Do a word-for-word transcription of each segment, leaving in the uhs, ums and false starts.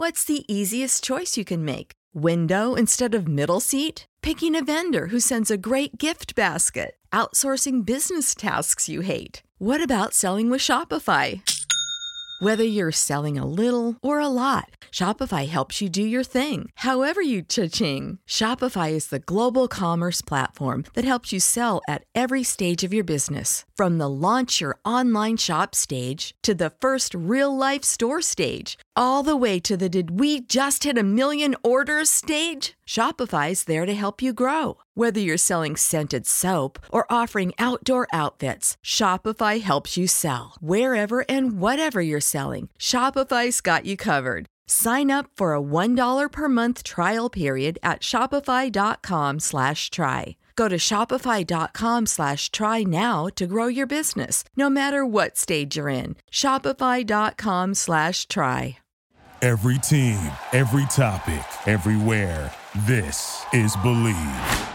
What's the easiest choice you can make? Window instead of middle seat? Picking a vendor who sends a great gift basket? Outsourcing business tasks you hate? What about selling with Shopify? Whether you're selling a little or a lot, Shopify helps you do your thing, however you cha-ching. Shopify is the global commerce platform that helps you sell at every stage of your business. From the launch your online shop stage to the first real-life store stage, all the way to the did we just hit a million orders stage. Shopify's there to help you grow. Whether you're selling scented soap or offering outdoor outfits, Shopify helps you sell. Wherever and whatever you're selling, Shopify's got you covered. Sign up for a one dollar per month trial period at shopify.com slash try. Go to shopify.com slash try now to grow your business, no matter what stage you're in. Shopify.com slash try. Every team, every topic, everywhere. This is Believe.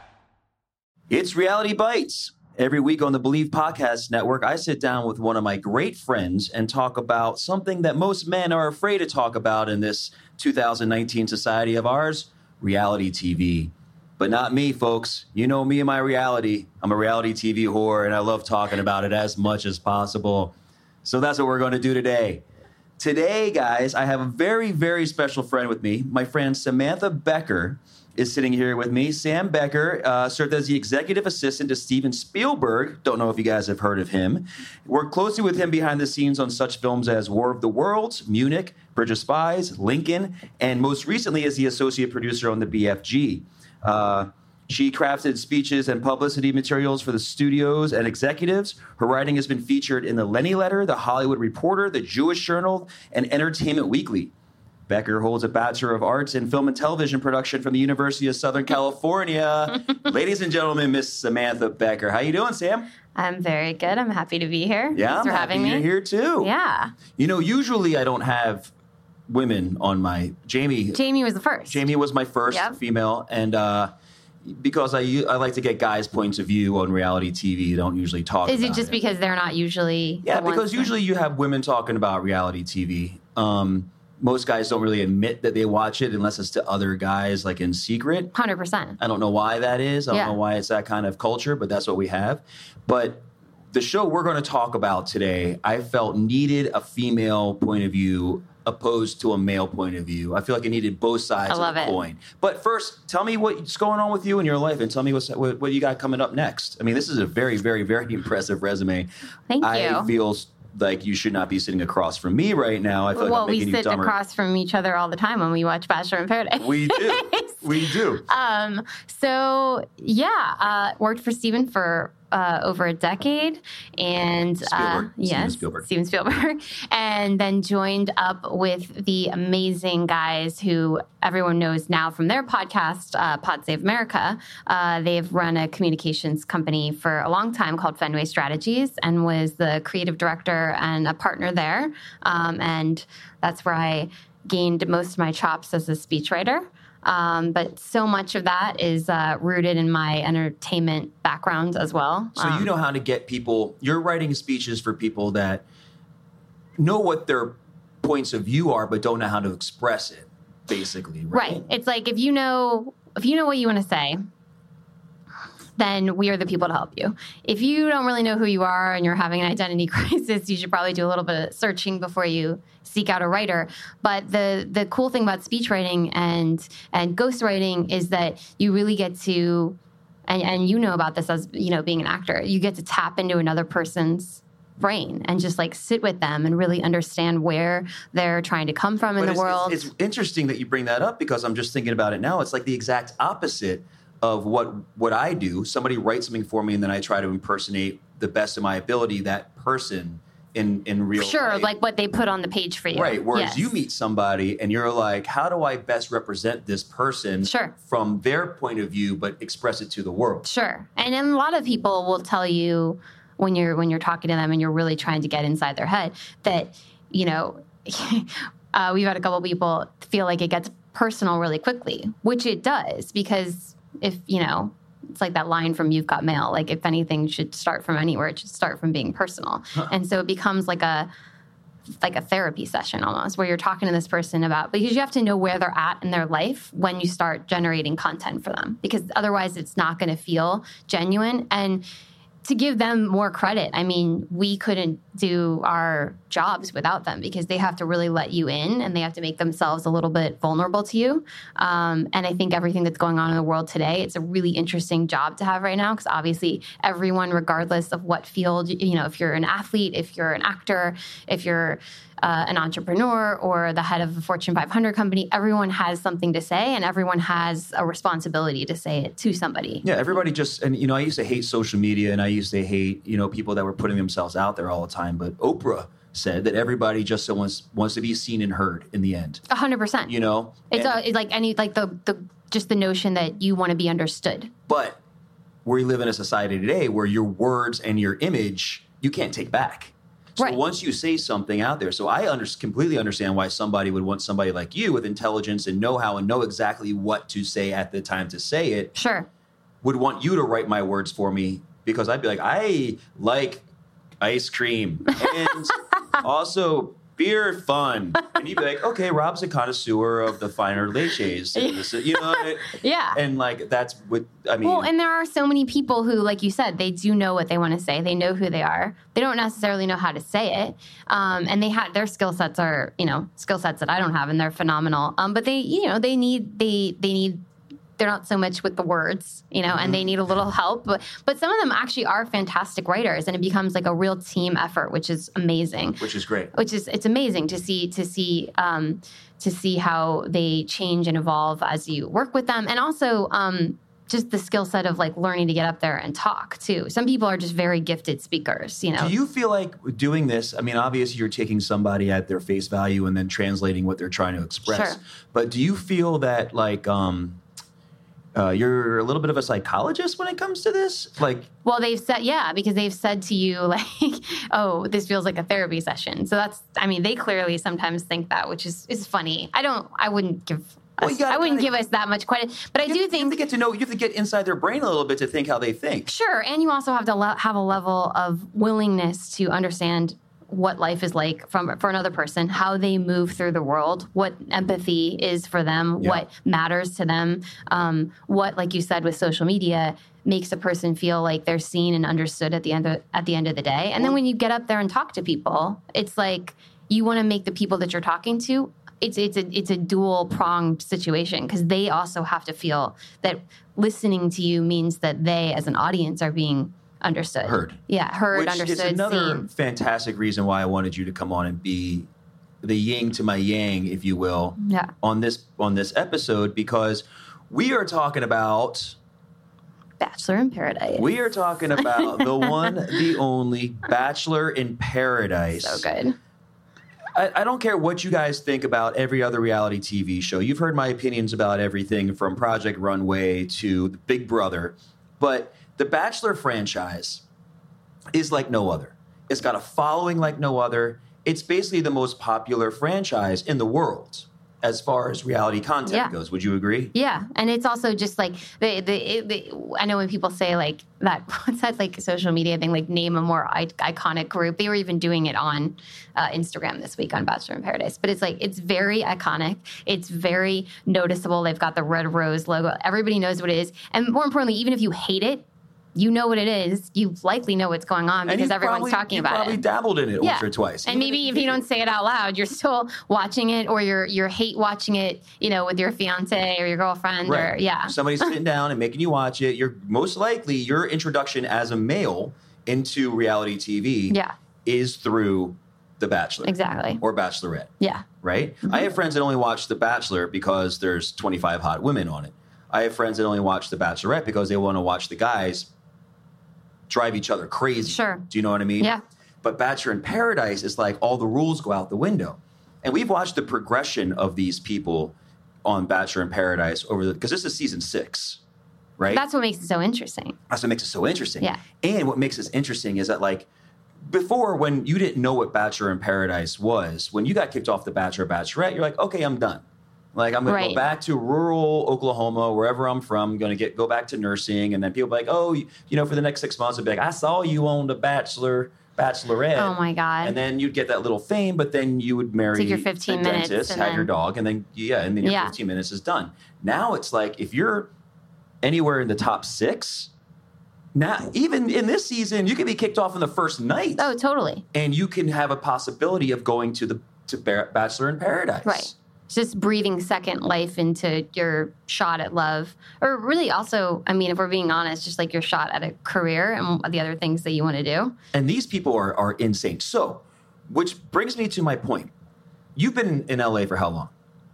It's Reality Bites. Every week on the Believe Podcast Network, I sit down with one of my great friends and talk about something that most men are afraid to talk about in this two thousand nineteen society of ours, reality T V. But not me, folks. You know me and my reality. I'm a reality T V whore, and I love talking about it as much as possible. So that's what we're going to do today. Today, guys, I have a very, very special friend with me. My friend Samantha Becker is sitting here with me. Sam Becker uh, served as the executive assistant to Steven Spielberg. Don't know if you guys have heard of him. Worked closely with him behind the scenes on such films as War of the Worlds, Munich, Bridge of Spies, Lincoln, and most recently as the associate producer on the B F G. Uh, she crafted speeches and publicity materials for the studios and executives. Her writing has been featured in the Lenny Letter, the Hollywood Reporter, the Jewish Journal, and Entertainment Weekly. Becker holds a Bachelor of Arts in Film and Television Production from the University of Southern California. Ladies and gentlemen, Miss Samantha Becker. How you doing, Sam? I'm very good. I'm happy to be here. Yeah, Thanks I'm for happy having me. you're here too. Yeah. You know, usually I don't have women on my... Jamie... Jamie was the first. Jamie was my first Yep. female, and uh, because I, I like to get guys' points of view on reality T V, don't usually talk Is about it just it. because they're not usually Yeah, the ones because that- usually you have women talking about reality T V. Um, most guys don't really admit that they watch it unless it's to other guys, like in secret. one hundred percent. I don't know why that is. I don't Yeah. know why it's that kind of culture, but that's what we have. But the show we're going to talk about today, I felt needed a female point of view opposed to a male point of view. I feel like it needed both sides I love of the it. coin. But first, tell me what's going on with you in your life, and tell me what's, what, what you got coming up next. I mean, this is a very, very, very impressive resume. Thank I you. feel like you should not be sitting across from me right now. I feel like Well, I'm we making you sit dumber. across from each other all the time when we watch Bachelor in Paradise. We do. We do. Um, so, yeah, uh, worked for Steven for uh, over a decade. And Spielberg. uh, Steven yes, Spielberg. Steven Spielberg. And then joined up with the amazing guys who everyone knows now from their podcast, uh, Pod Save America. Uh, they've run a communications company for a long time called Fenway Strategies, and was the creative director and a partner there. Um, and that's where I gained most of my chops as a speechwriter. Um, but so much of that is uh, rooted in my entertainment background as well. So Um, you know how to get people, you're writing speeches for people that know what their points of view are, but don't know how to express it, basically, right? Right. It's like if you know if you know what you want to say, then we are the people to help you. If you don't really know who you are and you're having an identity crisis, you should probably do a little bit of searching before you seek out a writer. But the the cool thing about speech writing and and ghostwriting is that you really get to, and, and you know about this as, you know, being an actor, you get to tap into another person's brain and just like sit with them and really understand where they're trying to come from in But the it's, world. It's, it's interesting that you bring that up, because I'm just thinking about it now. It's like the exact opposite of what what I do. Somebody writes something for me, and then I try to impersonate the best of my ability that person in in real Sure, life. like what they put on the page for you. Right. Whereas Yes. you meet somebody and you're like, how do I best represent this person Sure. from their point of view, but express it to the world? Sure. And then a lot of people will tell you when you're when you're talking to them and you're really trying to get inside their head that, you know, uh, we've had a couple people feel like it gets personal really quickly, which it does, because if, you know, it's like that line from You've Got Mail, like if anything should start from anywhere, it should start from being personal. And so it becomes like a like a therapy session almost, where you're talking to this person about, because you have to know where they're at in their life when you start generating content for them, because otherwise it's not going to feel genuine. And to give them more credit, I mean, we couldn't do our jobs without them, because they have to really let you in and they have to make themselves a little bit vulnerable to you. Um, and I think everything that's going on in the world today, it's a really interesting job to have right now, because obviously everyone, regardless of what field, you know, if you're an athlete, if you're an actor, if you're uh, an entrepreneur or the head of a Fortune five hundred company, everyone has something to say and everyone has a responsibility to say it to somebody. Yeah, everybody just, and you know, I used to hate social media and I used to hate, you know, people that were putting themselves out there all the time. But Oprah said that everybody just wants wants to be seen and heard in the end. A hundred percent. You know, it's, and, a, it's like any like the the just the notion that you want to be understood. But we live in a society today where your words and your image you can't take back. So right. once you say something out there, so I under, completely understand why somebody would want somebody like you with intelligence and know-how and know exactly what to say at the time to say it. Sure. Would want you to write my words for me, because I'd be like, I like ice cream and also beer fun. And you'd be like, okay, Rob's a connoisseur of the finer leches. You know? Yeah. And like, that's what, I mean. Well, and there are so many people who, like you said, they do know what they want to say. They know who they are. They don't necessarily know how to say it. Um, and they have, their skill sets are, you know, skill sets that I don't have, and they're phenomenal. Um, but they, you know, they need, they, they need, they're not so much with the words, you know, mm-hmm. and they need a little help. But, but some of them actually are fantastic writers, and it becomes like a real team effort, which is amazing. Which is great. Which is, it's amazing to see, to see, um, to see how they change and evolve as you work with them. And also, um, just the skill set of like learning to get up there and talk too. Some people are just very gifted speakers, you know. Do you feel like doing this, I mean, obviously you're taking somebody at their face value and then translating what they're trying to express. Sure. But do you feel that like, um, Uh, you're a little bit of a psychologist when it comes to this? Like, well, they've said, yeah, because they've said to you, like, oh, this feels like a therapy session. So that's, I mean, they clearly sometimes think that, which is, is funny. I don't, I wouldn't give well, us, gotta, I wouldn't gotta, give us that much credit. But I do you, think. You have to get to know, you have to get inside their brain a little bit to think how they think. Sure. And you also have to le- have a level of willingness to understand what life is like from for another person, how they move through the world, what empathy is for them, yeah. what matters to them, um, what, like you said, with social media, makes a person feel like they're seen and understood at the end of, at the end of the day. And then when you get up there and talk to people, it's like you want to make the people that you're talking to. It's it's a it's a dual pronged situation, because they also have to feel that listening to you means that they, as an audience, are being understood. Heard. Yeah, heard, Which understood, is another seen. fantastic reason why I wanted you to come on and be the yin to my yang, if you will, yeah. on this on this episode, because we are talking about Bachelor in Paradise. We are talking about the one, the only Bachelor in Paradise. So good. I, I don't care what you guys think about every other reality T V show. You've heard my opinions about everything from Project Runway to Big Brother, but the Bachelor franchise is like no other. It's got a following like no other. It's basically the most popular franchise in the world as far as reality content yeah. goes. Would you agree? Yeah. And it's also just like, the, the, the, I know when people say like that, what's that like social media thing, like name a more I- iconic group. They were even doing it on uh, Instagram this week on Bachelor in Paradise. But it's like, it's very iconic. It's very noticeable. They've got the red rose logo. Everybody knows what it is. And more importantly, even if you hate it, you know what it is. You likely know what's going on because everyone's probably, talking about it. You probably dabbled in it yeah. once or twice. And maybe if you don't say it out loud, you're still watching it, or you're you're hate watching it, you know, with your fiance or your girlfriend, right. or yeah. Somebody's sitting down and making you watch it. You're most likely your introduction as a male into reality T V yeah. is through The Bachelor. Exactly. Or Bachelorette. Yeah. Right? Mm-hmm. I have friends that only watch The Bachelor because there's twenty-five hot women on it. I have friends that only watch The Bachelorette because they want to watch the guys drive each other crazy. Sure. Do you know what I mean? Yeah. But Bachelor in Paradise is like all the rules go out the window. And we've watched the progression of these people on Bachelor in Paradise over the, because this is season six, right? That's what makes it so interesting. That's what makes it so interesting. Yeah. And what makes this interesting is that, like, before, when you didn't know what Bachelor in Paradise was, when you got kicked off The Bachelor or Bachelorette, you're like, okay, I'm done. Like, I'm going right. to go back to rural Oklahoma, wherever I'm from. I'm going to get go back to nursing. And then people be like, oh, you, you know, for the next six months, I'll be like, I saw you on The Bachelor. Bachelorette. Oh my God. And then you'd get that little fame, but then you would marry Take your fifteen a minutes dentist, and have then- your dog, and then yeah, and then your Yeah. fifteen minutes is done. Now it's like if you're anywhere in the top six, now even in this season, you can be kicked off in the first night. Oh, totally. And you can have a possibility of going to the to Bar- Bachelor in Paradise. Right. It's just breathing second life into your shot at love. Or really also, I mean, if we're being honest, just like your shot at a career and the other things that you want to do. And these people are, are insane. So, which brings me to my point. You've been in L A for how long?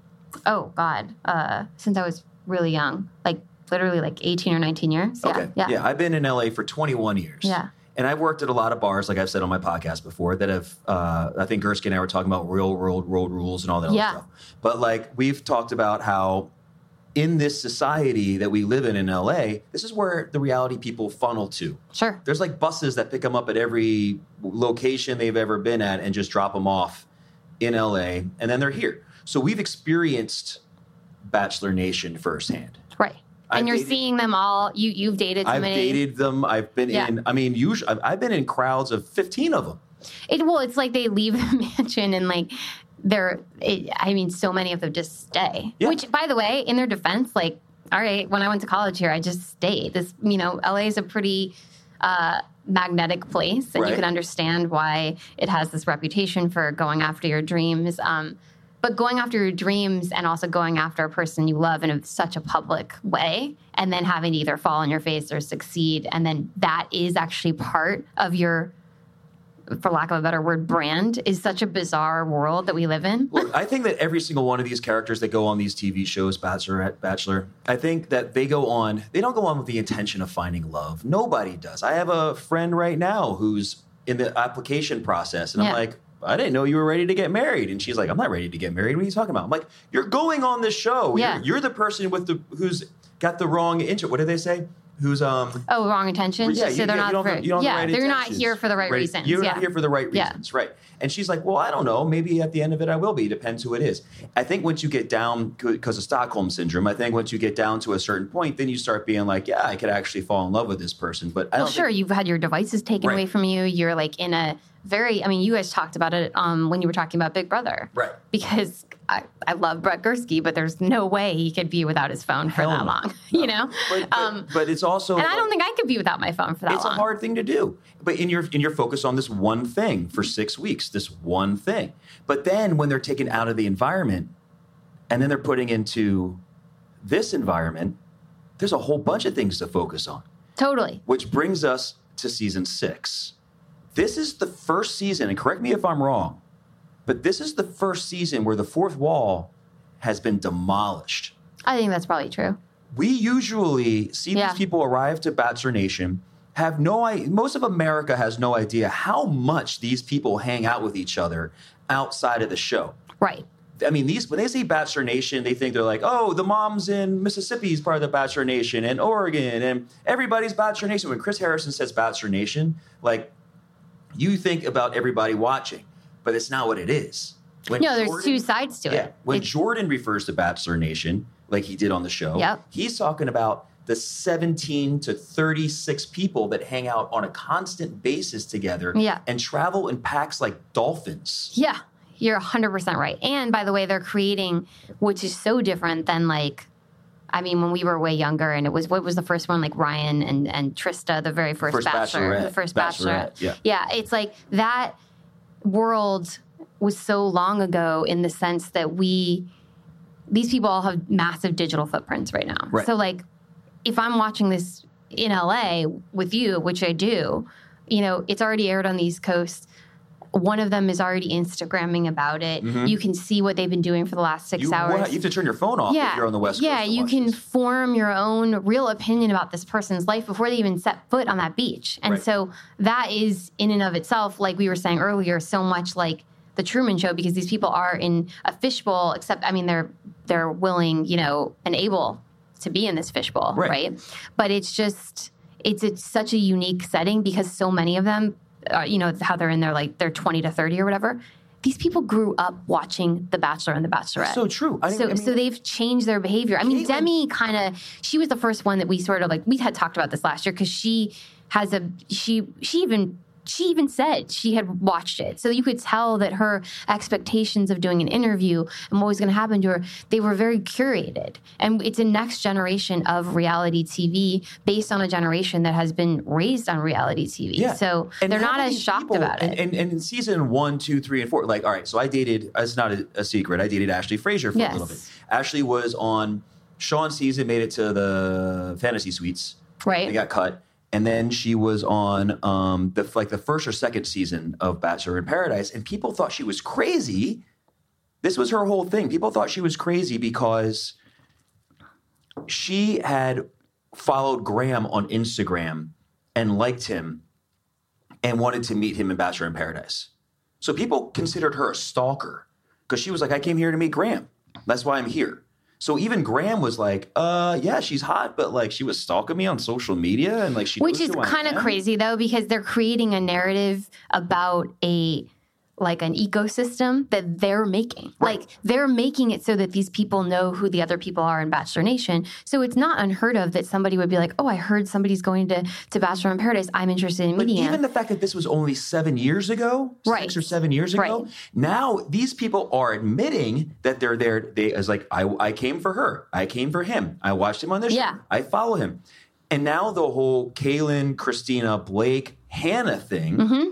Oh, God. Uh, since I was really young. Like, literally like eighteen or nineteen years. Yeah. Okay. Yeah. Yeah, I've been in L A for twenty-one years. Yeah. And I've worked at a lot of bars, like I've said on my podcast before, that have, uh, I think Gursky and I were talking about real world road rules and all that Yeah. other stuff. But like we've talked about how in this society that we live in in L A, this is where the reality people funnel to. Sure. There's like buses that pick them up at every location they've ever been at and just drop them off in L A, and then they're here. So we've experienced Bachelor Nation firsthand. Right. And I've you're dated- seeing them all. You, you've dated so I've many. dated them. I've been Yeah. in, I mean, usually, I've, I've been in crowds of fifteen of them. It, well, it's like they leave the mansion and like they're, it, I mean, so many of them just stay. Yeah. Which, by the way, in their defense, like, all right, when I went to college here, I just stayed. This, you know, L A is a pretty uh, magnetic place, and Right. you can understand why it has this reputation for going after your dreams. Um, but going after your dreams and also going after a person you love in a, such a public way, and then having to either fall on your face or succeed, and then that is actually part of your, for lack of a better word, brand, is such a bizarre world that we live in. Look, I think that every single one of these characters that go on these T V shows, Bachelorette, Bachelor, I think that they go on, they don't go on with the intention of finding love. Nobody does. I have a friend right now who's in the application process, and Yeah. I'm like, I didn't know you were ready to get married. And she's like, I'm not ready to get married. What are you talking about? I'm like, you're going on this show. Yeah. You're, you're the person with the who's got the wrong intro. What do they say? Who's um Oh, wrong intentions. yeah, Just so you, they're yeah, not you don't for, have, you don't have yeah, the right they're not intentions. here for the right, reasons. You're yeah. not here for the right Yeah. reasons, right? And she's like, well, I don't know. Maybe at the end of it, I will be. Depends who it is. I think once you get down, because of Stockholm Syndrome, I think once you get down to a certain point, then you start being like, yeah, I could actually fall in love with this person. But I Well, don't sure, think, you've had your devices taken Right. away from you. You're like in a very, I mean, you guys talked about it um, when you were talking about Big Brother. Right. Because I, I love Brett Gursky, but there's no way he could be without his phone for Hell that no. long, you know? But, but, um, but it's also, and I don't think I could be without my phone for that it's long. a hard thing to do. But in your in your focus on this one thing for six weeks, this one thing. But then when they're taken out of the environment, and then they're putting into this environment, there's a whole bunch of things to focus on. Totally. Which brings us to season six. This is the first season, and correct me if I'm wrong, but this is the first season where the fourth wall has been demolished. I think that's probably true. We usually see Yeah. these people arrive to Bachelor Nation, have no idea, most of America has no idea how much these people hang out with each other outside of the show. Right. I mean, these when they say Bachelor Nation, they think they're like, oh, the moms in Mississippi is part of the Bachelor Nation, and Oregon, and everybody's Bachelor Nation. When Chris Harrison says Bachelor Nation, like, you think about everybody watching, but it's not what it is. When No, there's Jordan- two sides to Yeah, it. when It's- Jordan refers to Bachelor Nation, like he did on the show, Yep. he's talking about the seventeen to thirty-six people that hang out on a constant basis together Yeah. and travel in packs like dolphins. Yeah, you're one hundred percent right. And by the way, they're creating, which is so different than like, I mean, when we were way younger and it was, what was the first one? Like Ryan and, and Trista, the very first, First Bachelor. Bachelorette. The first Bachelorette, Bachelorette. yeah. Yeah, it's like that world was so long ago in the sense that we, these people all have massive digital footprints right now. Right. So like, if I'm watching this in L A with you, which I do, you know, it's already aired on the East Coast. One of them is already Instagramming about it. You can see what they've been doing for the last six You, hours. what- you have to turn your phone off if you're on the West yeah, Coast. to you watch can this. form your own real opinion about this person's life before they even set foot on that beach. And Right. so that is in and of itself, like we were saying earlier, so much like the Truman Show, because these people are in a fishbowl, except, I mean, they're they're willing, you know, and able to be in this fishbowl, Right. right? But it's just, it's, it's such a unique setting because so many of them, uh, you know, how they're in their, like, they're twenty to thirty or whatever. These people grew up watching The Bachelor and The Bachelorette. So true. I, So, I mean, so they've changed their behavior. I mean, Caitlyn- Demi kind of, she was the first one that we sort of like, we had talked about this last year because she has a, she, she even she even said she had watched it. So you could tell that her expectations of doing an interview and what was going to happen to her, they were very curated. And it's a next generation of reality T V based on a generation that has been raised on reality T V. Yeah. So and they're not as shocked people, about it. And, and, and in season one, two, three, and four, like, all right, so I dated, it's not a, a secret, I dated Ashley Frazier for yes. a little bit. Ashley was on Sean's season, made it to the Fantasy Suites. Right. They got cut. And then she was on um, the like the first or second season of Bachelor in Paradise, and people thought she was crazy. This was her whole thing. People thought she was crazy because she had followed Graham on Instagram and liked him and wanted to meet him in Bachelor in Paradise. So people considered her a stalker because she was like, I came here to meet Graham. That's why I'm here. So even Graham was like, uh, yeah, she's hot, but like she was stalking me on social media and like she Which is kind of crazy though, because they're creating a narrative about a like an ecosystem that they're making. Right. Like they're making it so that these people know who the other people are in Bachelor Nation. So it's not unheard of that somebody would be like, oh, I heard somebody's going to, to Bachelor in Paradise. I'm interested in But meeting even him. the fact that this was only seven years ago, Right. six or seven years ago, Right. now these people are admitting that they're there. They as like, I, I came for her. I came for him. I watched him on this Yeah. show. I follow him. And now the whole Kaylin, Christina, Blake, Hannah thing Mm-hmm.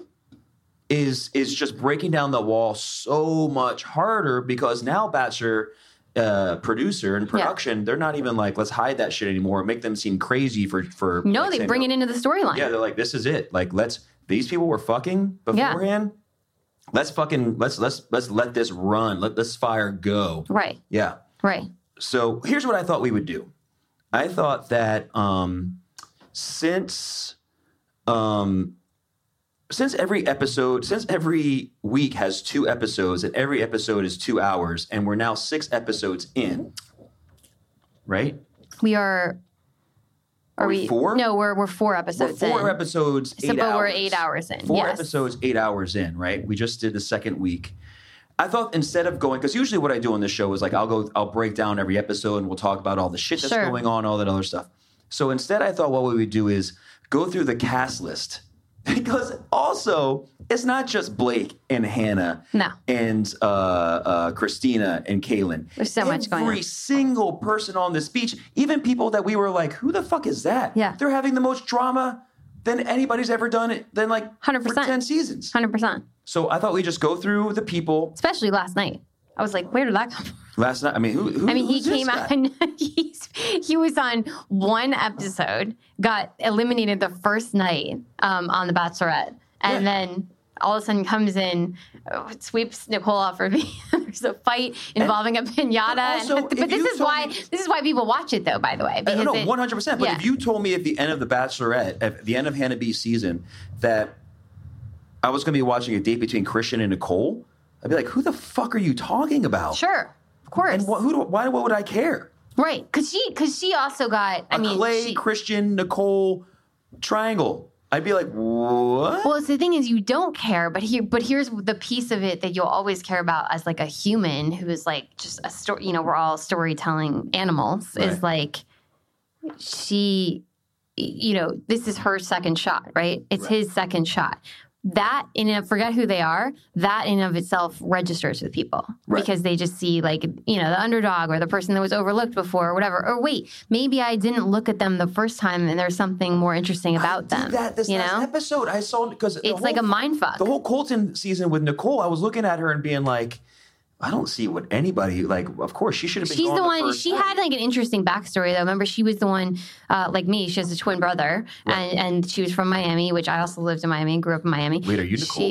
is is just breaking down the wall so much harder because now Bachelor uh, producer and production, they're not even like, let's hide that shit anymore, make them seem crazy for for. No, like, they saying, bring it into the storyline. Yeah, they're like, this is it. Like, let's. These people were fucking beforehand. Let's fucking let's let's let's let this run. Let this fire go. Right. Yeah. Right. So here's what I thought we would do. I thought that um, since um, since every episode, since every week has two episodes, and every episode is two hours, and we're now six episodes in, right? We are. Are, Are we four? No, we're we're four episodes We're four in. episodes, eight So, but hours. we're eight hours in. Four yes. episodes, eight hours in, right? We just did the second week. I thought instead of going, because usually what I do on this show is like I'll go, I'll break down every episode and we'll talk about all the shit that's Sure. going on, all that other stuff. So instead, I thought what we would do is go through the cast list. Because also, it's not just Blake and Hannah No. and uh, uh, Christina and Kaylin. There's so much going on. Every single person on this beach, even people that we were like, who the fuck is that? Yeah. They're having the most drama than anybody's ever done it, than like one hundred percent. for ten seasons. one hundred percent. So I thought we'd just go through the people. Especially last night. I was like, where did that come from? Last night, I mean, who, who I mean, he who's this came guy? out and he's, he was on one episode, got eliminated the first night um, on The Bachelorette, and Yeah. then all of a sudden comes in, uh, sweeps Nicole off her feet. There's a fight involving a pinata. but also, and, if but this you is told why me- this is why people watch it, though. By the way, Uh, because no, it- one hundred percent. But yeah. if you told me at the end of The Bachelorette, at the end of Hannah B's season, that I was going to be watching a date between Christian and Nicole, I'd be like, who the fuck are you talking about? sure, of course, And wh- who do, why what would I care? right? Because she because she also got. I A mean, Clay, she, Christian, Nicole triangle. I'd be like, what? Well, it's the thing is you don't care, but here, but here's the piece of it that you'll always care about as like a human who is like just a story. You know, we're all storytelling animals. Right. Is like she, you know, this is her second shot, right? It's Right. his second shot. That in and of, forget who they are. That in and of itself registers with people Right. because they just see like you know the underdog or the person that was overlooked before or whatever. Or wait, maybe I didn't look at them the first time and there's something more interesting about I them. did that this you last know, episode. I saw because it's like a mind fuck. The whole Colton season with Nicole, I was looking at her and being like, I don't see what anybody like. Of course, she should have been. She's gone the the one. first She night. had like an interesting backstory though. Remember, she was the one, uh, like me. She has a twin brother, Right. and and she was from Miami, which I also lived in Miami and grew up in Miami. Wait, are you Nicole? She,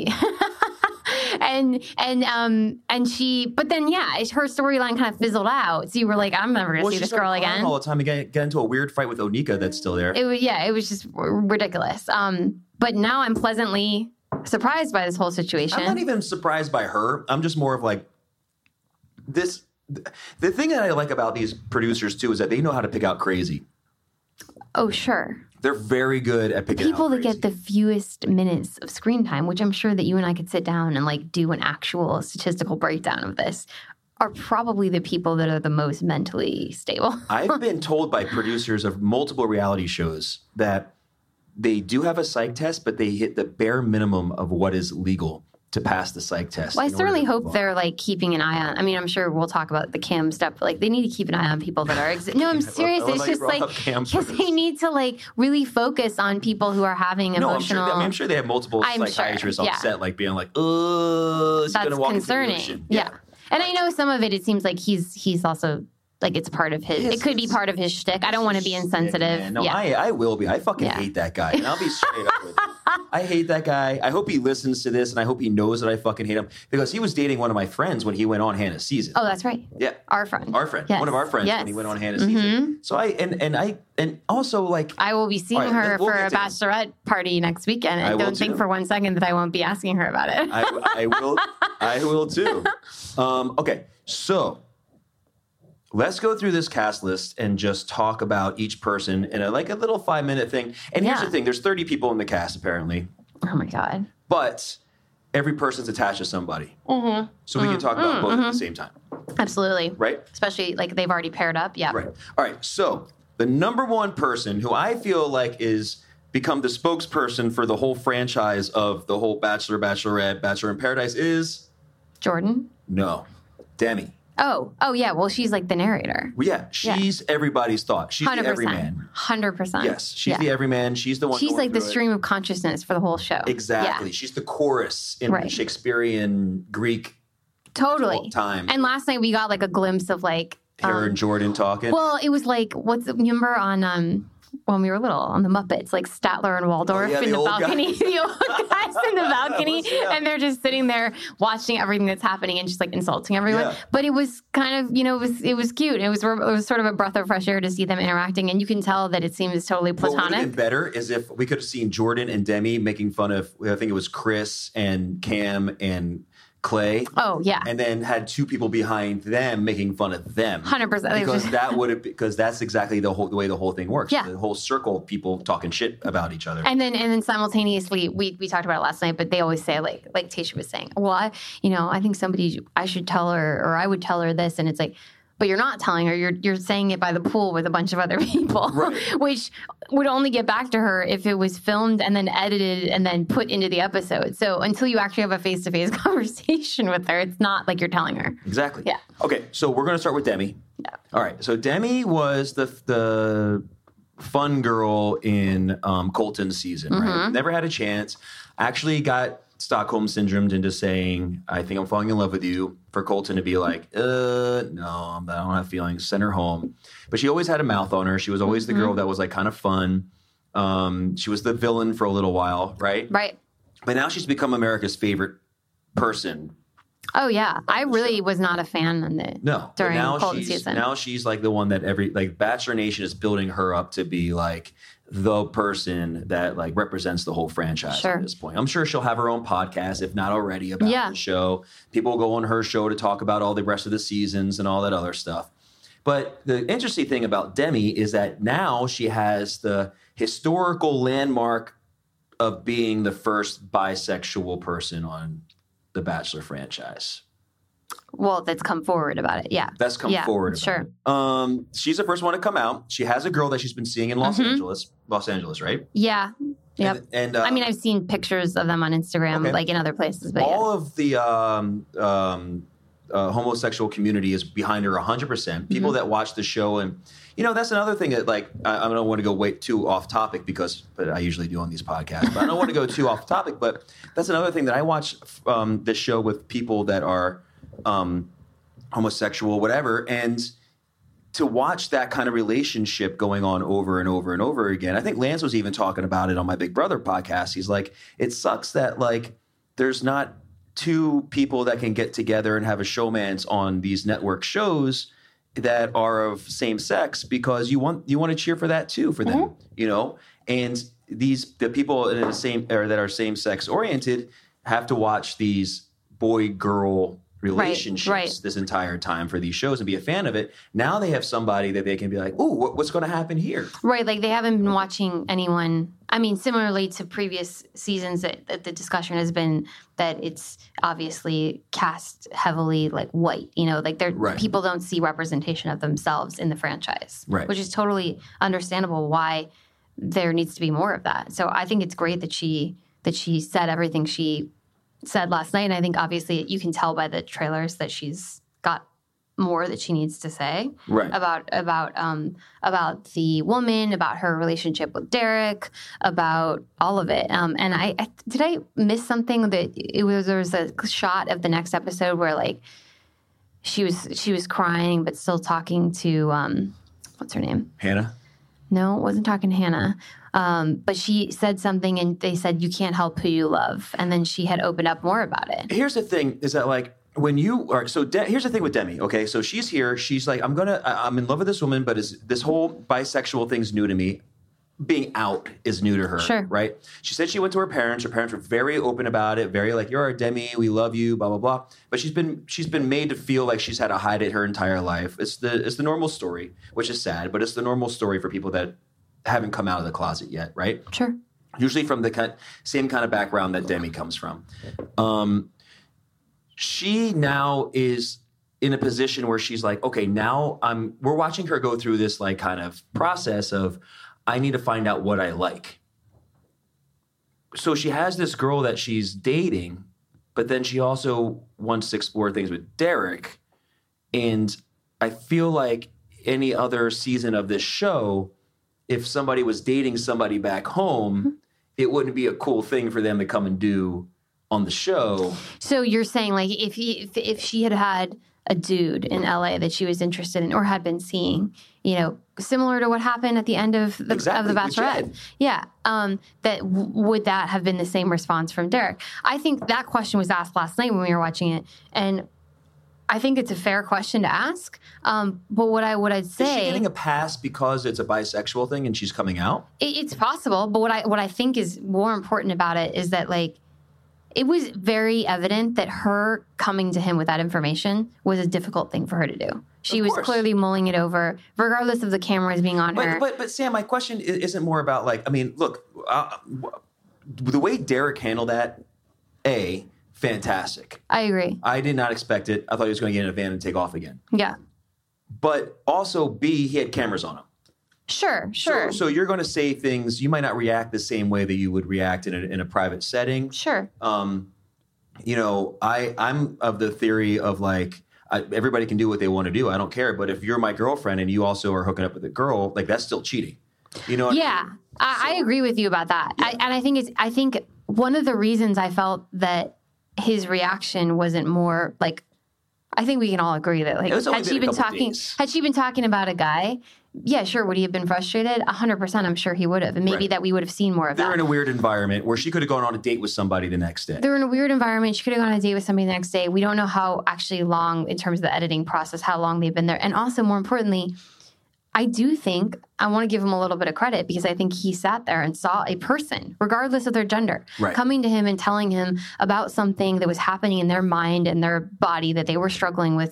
and and um and she, but then yeah, it's- her storyline kind of fizzled out. So you were like, I'm never gonna Well, see she this started girl crying again. all the time and get, get into a weird fight with Onika that's still there. It was yeah, it was just r- ridiculous. Um, but now I'm pleasantly surprised by this whole situation. I'm not even surprised by her. I'm just more of like this. The thing that I like about these producers too is that they know how to pick out crazy. oh sure. They're very good at picking People out that crazy. get the fewest minutes of screen time, which I'm sure that you and I could sit down and like do an actual statistical breakdown of this, are probably the people that are the most mentally stable. I've been told by producers of multiple reality shows that they do have a psych test, but they hit the bare minimum of what is legal to pass the psych test. Well, I certainly hope on. they're like keeping an eye on. I mean, I'm sure we'll talk about the cam stuff, but like they need to keep an eye on people that are. Exi- no, I'm serious. I It's just like because they need to like really focus on people who are having no, emotional. I'm sure, I mean, I'm sure they have multiple I'm psychiatrists sure, on yeah. set, like being like, "Oh, it's That's gonna walk concerning." into the ocean. Yeah. And I know some of it. It seems like he's he's also. Like it's part of his. Yes, it could be part of his shtick. I don't want to be insensitive. Man. No, yeah. I, I will be. I fucking Yeah. hate that guy. And I'll be straight up with you. I hate that guy. I hope he listens to this, and I hope he knows that I fucking hate him because he was dating one of my friends when he went on Hannah's season. Oh, that's right. Yeah, Our friend. our friend, Yes. one of our friends Yes. when he went on Hannah's season. So I and and I and also like I will be seeing All right, her we'll for get a to- bachelorette party next weekend. I And will don't think too. for one second that I won't be asking her about it. I, I will. I will too. Um, okay, so let's go through this cast list and just talk about each person in a like a little five minute thing. And here's Yeah. the thing: there's thirty people in the cast apparently, Oh my God. but every person's attached to somebody, Mm-hmm. so we can talk about both at the same time, Absolutely. right? Especially like they've already paired up. Yeah. Right. All right. So the number one person who I feel like is become the spokesperson for the whole franchise of the whole Bachelor, Bachelorette, Bachelor in Paradise is Jordan. no, Demi. Oh, oh yeah. Well, she's like the narrator. Well, yeah, she's everybody's thought. She's Hundred the percent. everyman. Hundred percent. Yes, she's Yeah. the everyman. She's the one. She's going like the through it. stream of consciousness for the whole show. Exactly. Yeah. She's the chorus in Right. Shakespearean Greek Totally. time. And last night we got like a glimpse of like. Her um, and Jordan talking. Well, it was like what's remember on um when we were little on the Muppets, like Statler and Waldorf Oh, yeah, in the the old balcony, guys. the old guys in the balcony, Yeah. and they're just sitting there watching everything that's happening and just like insulting everyone. Yeah. But it was kind of you know it was it was cute. It was it was sort of a breath of fresh air to see them interacting, and you can tell that it seems totally What would have been platonic. better is if we could have seen Jordan and Demi making fun of, I think it was Chris and Cam and Clay. Oh yeah, And then had two people behind them making fun of them. hundred percent. Because that would have, because that's exactly the whole the way the whole thing works. Yeah. The whole circle of people talking shit about each other. And then, and then simultaneously, we, we talked about it last night, but they always say, like, like Tasha was saying, well, I, you know, I think somebody, I should tell her, or I would tell her this. And it's like, but you're not telling her, you're, you're saying it by the pool with a bunch of other people, Right. which would only get back to her if it was filmed and then edited and then put into the episode. So until you actually have a face-to-face conversation with her, it's not like you're telling her. Exactly. Yeah. Okay, so we're going to start with Demi. Yeah. All right. So Demi was the the fun girl in um, Colton's season, Mm-hmm. right? Never had a chance. Actually got Stockholm syndromed into saying, I think I'm falling in love with you, for Colton to be like, uh, no, I don't have feelings. Send her home. But she always had a mouth on her. She was always Mm-hmm. the girl that was like kind of fun. Um, she was the villain for a little while, right? Right. But now she's become America's favorite person. Oh, yeah. I really was not a fan on the, No, but during now Colton's she's season. now she's like the one that every like Bachelor Nation is building her up to be like the person that like represents the whole franchise Sure. at this point. I'm sure she'll have her own podcast, if not already, about Yeah. the show. People will go on her show to talk about all the rest of the seasons and all that other stuff. But the interesting thing about Demi is that now she has the historical landmark of being the first bisexual person on the Bachelor franchise. Well, that's come forward about it. Yeah. That's come Yeah, forward. About sure. it. Um, she's the first one to come out. She has a girl that she's been seeing in Los Mhm. Angeles. Los Angeles, right? Yeah. Yep. And, and uh, I mean, I've seen pictures of them on Instagram, Okay. like in other places, but all of the um, um, uh, homosexual community is behind her one hundred percent. People Mm-hmm. that watch the show, and you know, that's another thing that like I, I don't want to go way too off topic because, but I usually do on these podcasts. But I don't want to go too off topic. But that's another thing that I watch um, this show with people that are um, homosexual, whatever, and to watch that kind of relationship going on over and over and over again. I think Lance was even talking about it on my Big Brother podcast. He's like, it sucks that like there's not two people that can get together and have a showmance on these network shows that are of same sex, because you want you want to cheer for that too for them, you know? And these the people in the same or that are same sex oriented have to watch these boy girl relationships right. this entire time for these shows and be a fan of it. Now they have somebody that they can be like, "Ooh, what, what's going to happen here?" right. Like they haven't been watching anyone. I mean, similarly to previous seasons, that, that the discussion has been that it's obviously cast heavily like white. You know, like they're Right. people don't see representation of themselves in the franchise, Right. which is totally understandable why there needs to be more of that. So I think it's great that she that she said everything she said last night. And I think obviously you can tell by the trailers that she's got more that she needs to say right. about about um, about the woman, about her relationship with Derek, about all of it. Um, and I, I did I miss something that it was there was a shot of the next episode where like she was she was crying but still talking to um, what's her name? Hannah? No, it wasn't talking to Hannah. Um, but she said something and they said you can't help who you love, and then she had opened up more about it. Here's the thing: is that like. When you are so De- here's the thing with Demi. Okay, so she's here. She's like, I'm gonna. I'm in love with this woman, but is this whole bisexual thing's new to me. Being out is new to her. Sure. Right. She said she went to her parents. Her parents were very open about it. Very like, you're our Demi. We love you. Blah blah blah. But she's been she's been made to feel like she's had to hide it her entire life. It's the it's the normal story, which is sad, but it's the normal story for people that haven't come out of the closet yet. Right. Sure. Usually from the kind, same kind of background that Demi comes from. Um, She now is in a position where she's like, okay, now I'm. We're watching her go through this like kind of process of, I need to find out what I like. So she has this girl that she's dating, but then she also wants to explore things with Derek. And I feel like any other season of this show, if somebody was dating somebody back home, mm-hmm. it wouldn't be a cool thing for them to come and do on the show. So you're saying like if he, if, if she had had a dude in L A that she was interested in or had been seeing, you know, similar to what happened at the end of the exactly, of the Bachelorette, yeah, um, that w- would that have been the same response from Derek? I think that question was asked last night when we were watching it, and I think it's a fair question to ask. Um, but what I what I'd say is she getting a pass because it's a bisexual thing and she's coming out? It, it's possible, but what I what I think is more important about it is that like. It was very evident that her coming to him with that information was a difficult thing for her to do. She was clearly mulling it over, regardless of the cameras being on but, her. But, but Sam, my question isn't more about like, I mean, look, uh, the way Derek handled that, A, fantastic. I agree. I did not expect it. I thought he was going to get in a van and take off again. Yeah. But also, B, he had cameras on him. Sure, sure. So, so you're going to say things, you might not react the same way that you would react in a, in a private setting. Sure. Um, you know, I, I'm of the theory of like, I, everybody can do what they want to do. I don't care. But if you're my girlfriend and you also are hooking up with a girl, like that's still cheating. You know what yeah, I mean? I, so, I agree with you about that. Yeah. I, and I think it's, I think one of the reasons I felt that his reaction wasn't more like, I think we can all agree that like, had she been talking, days. had she been talking about a guy, yeah, sure. Would he have been frustrated? A hundred percent. I'm sure he would have. And maybe right. that we would have seen more of They're that. They're in a weird environment where she could have gone on a date with somebody the next day. They're in a weird environment. She could have gone on a date with somebody the next day. We don't know how actually long, in terms of the editing process, how long they've been there. And also, more importantly, I do think, I want to give him a little bit of credit because I think he sat there and saw a person, regardless of their gender, right. coming to him and telling him about something that was happening in their mind and their body that they were struggling with.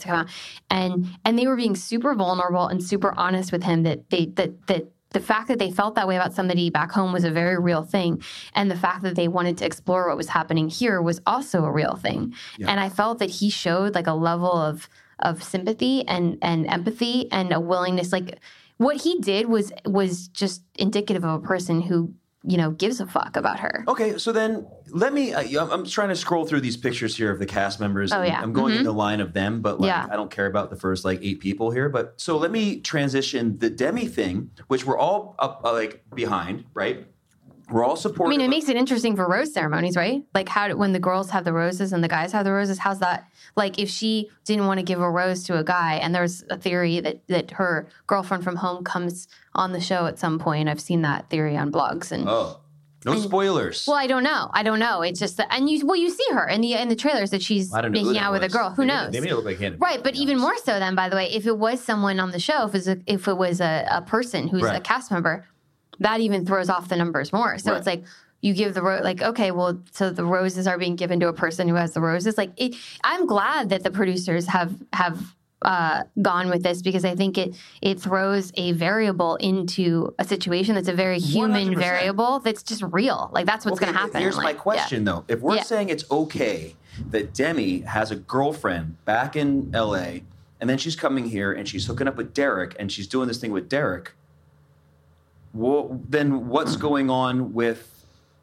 And and they were being super vulnerable and super honest with him that they that that the fact that they felt that way about somebody back home was a very real thing. And the fact that they wanted to explore what was happening here was also a real thing. Yeah. And I felt that he showed like a level of of sympathy and, and empathy and a willingness. Like what he did was was just indicative of a person who, you know, gives a fuck about her. Okay, so then let me, uh, I'm trying to scroll through these pictures here of the cast members. Oh, yeah. I'm going mm-hmm. in the line of them, but like, yeah. I don't care about the first like eight people here. But so let me transition the Demi thing, which we're all up, uh, like behind, right? We're all supportive. I mean, it makes it interesting for rose ceremonies, right? Like how do, when the girls have the roses and the guys have the roses, how's that? Like if she didn't want to give a rose to a guy, and there's a theory that, that her girlfriend from home comes on the show at some point. I've seen that theory on blogs. And oh, no and, spoilers. Well, I don't know. I don't know. It's just that, and you well, you see her in the in the trailers that she's making out with a girl. Who they knows? Made, they made it look like Hannah. Right, but even more so then, by the way, if it was someone on the show, if it was a, if it was a, a person who's right. a cast member, that even throws off the numbers more. So right. it's like. You give the rose, like, okay, well, so the roses are being given to a person who has the roses. Like, it, I'm glad that the producers have have uh, gone with this because I think it it throws a variable into a situation that's a very human one hundred percent variable that's just real. Like, that's what's okay, going to happen. Here's like, my question, yeah. though. If we're yeah. saying it's okay that Demi has a girlfriend back in L A, and then she's coming here and she's hooking up with Derek, and she's doing this thing with Derek, well, then what's going on with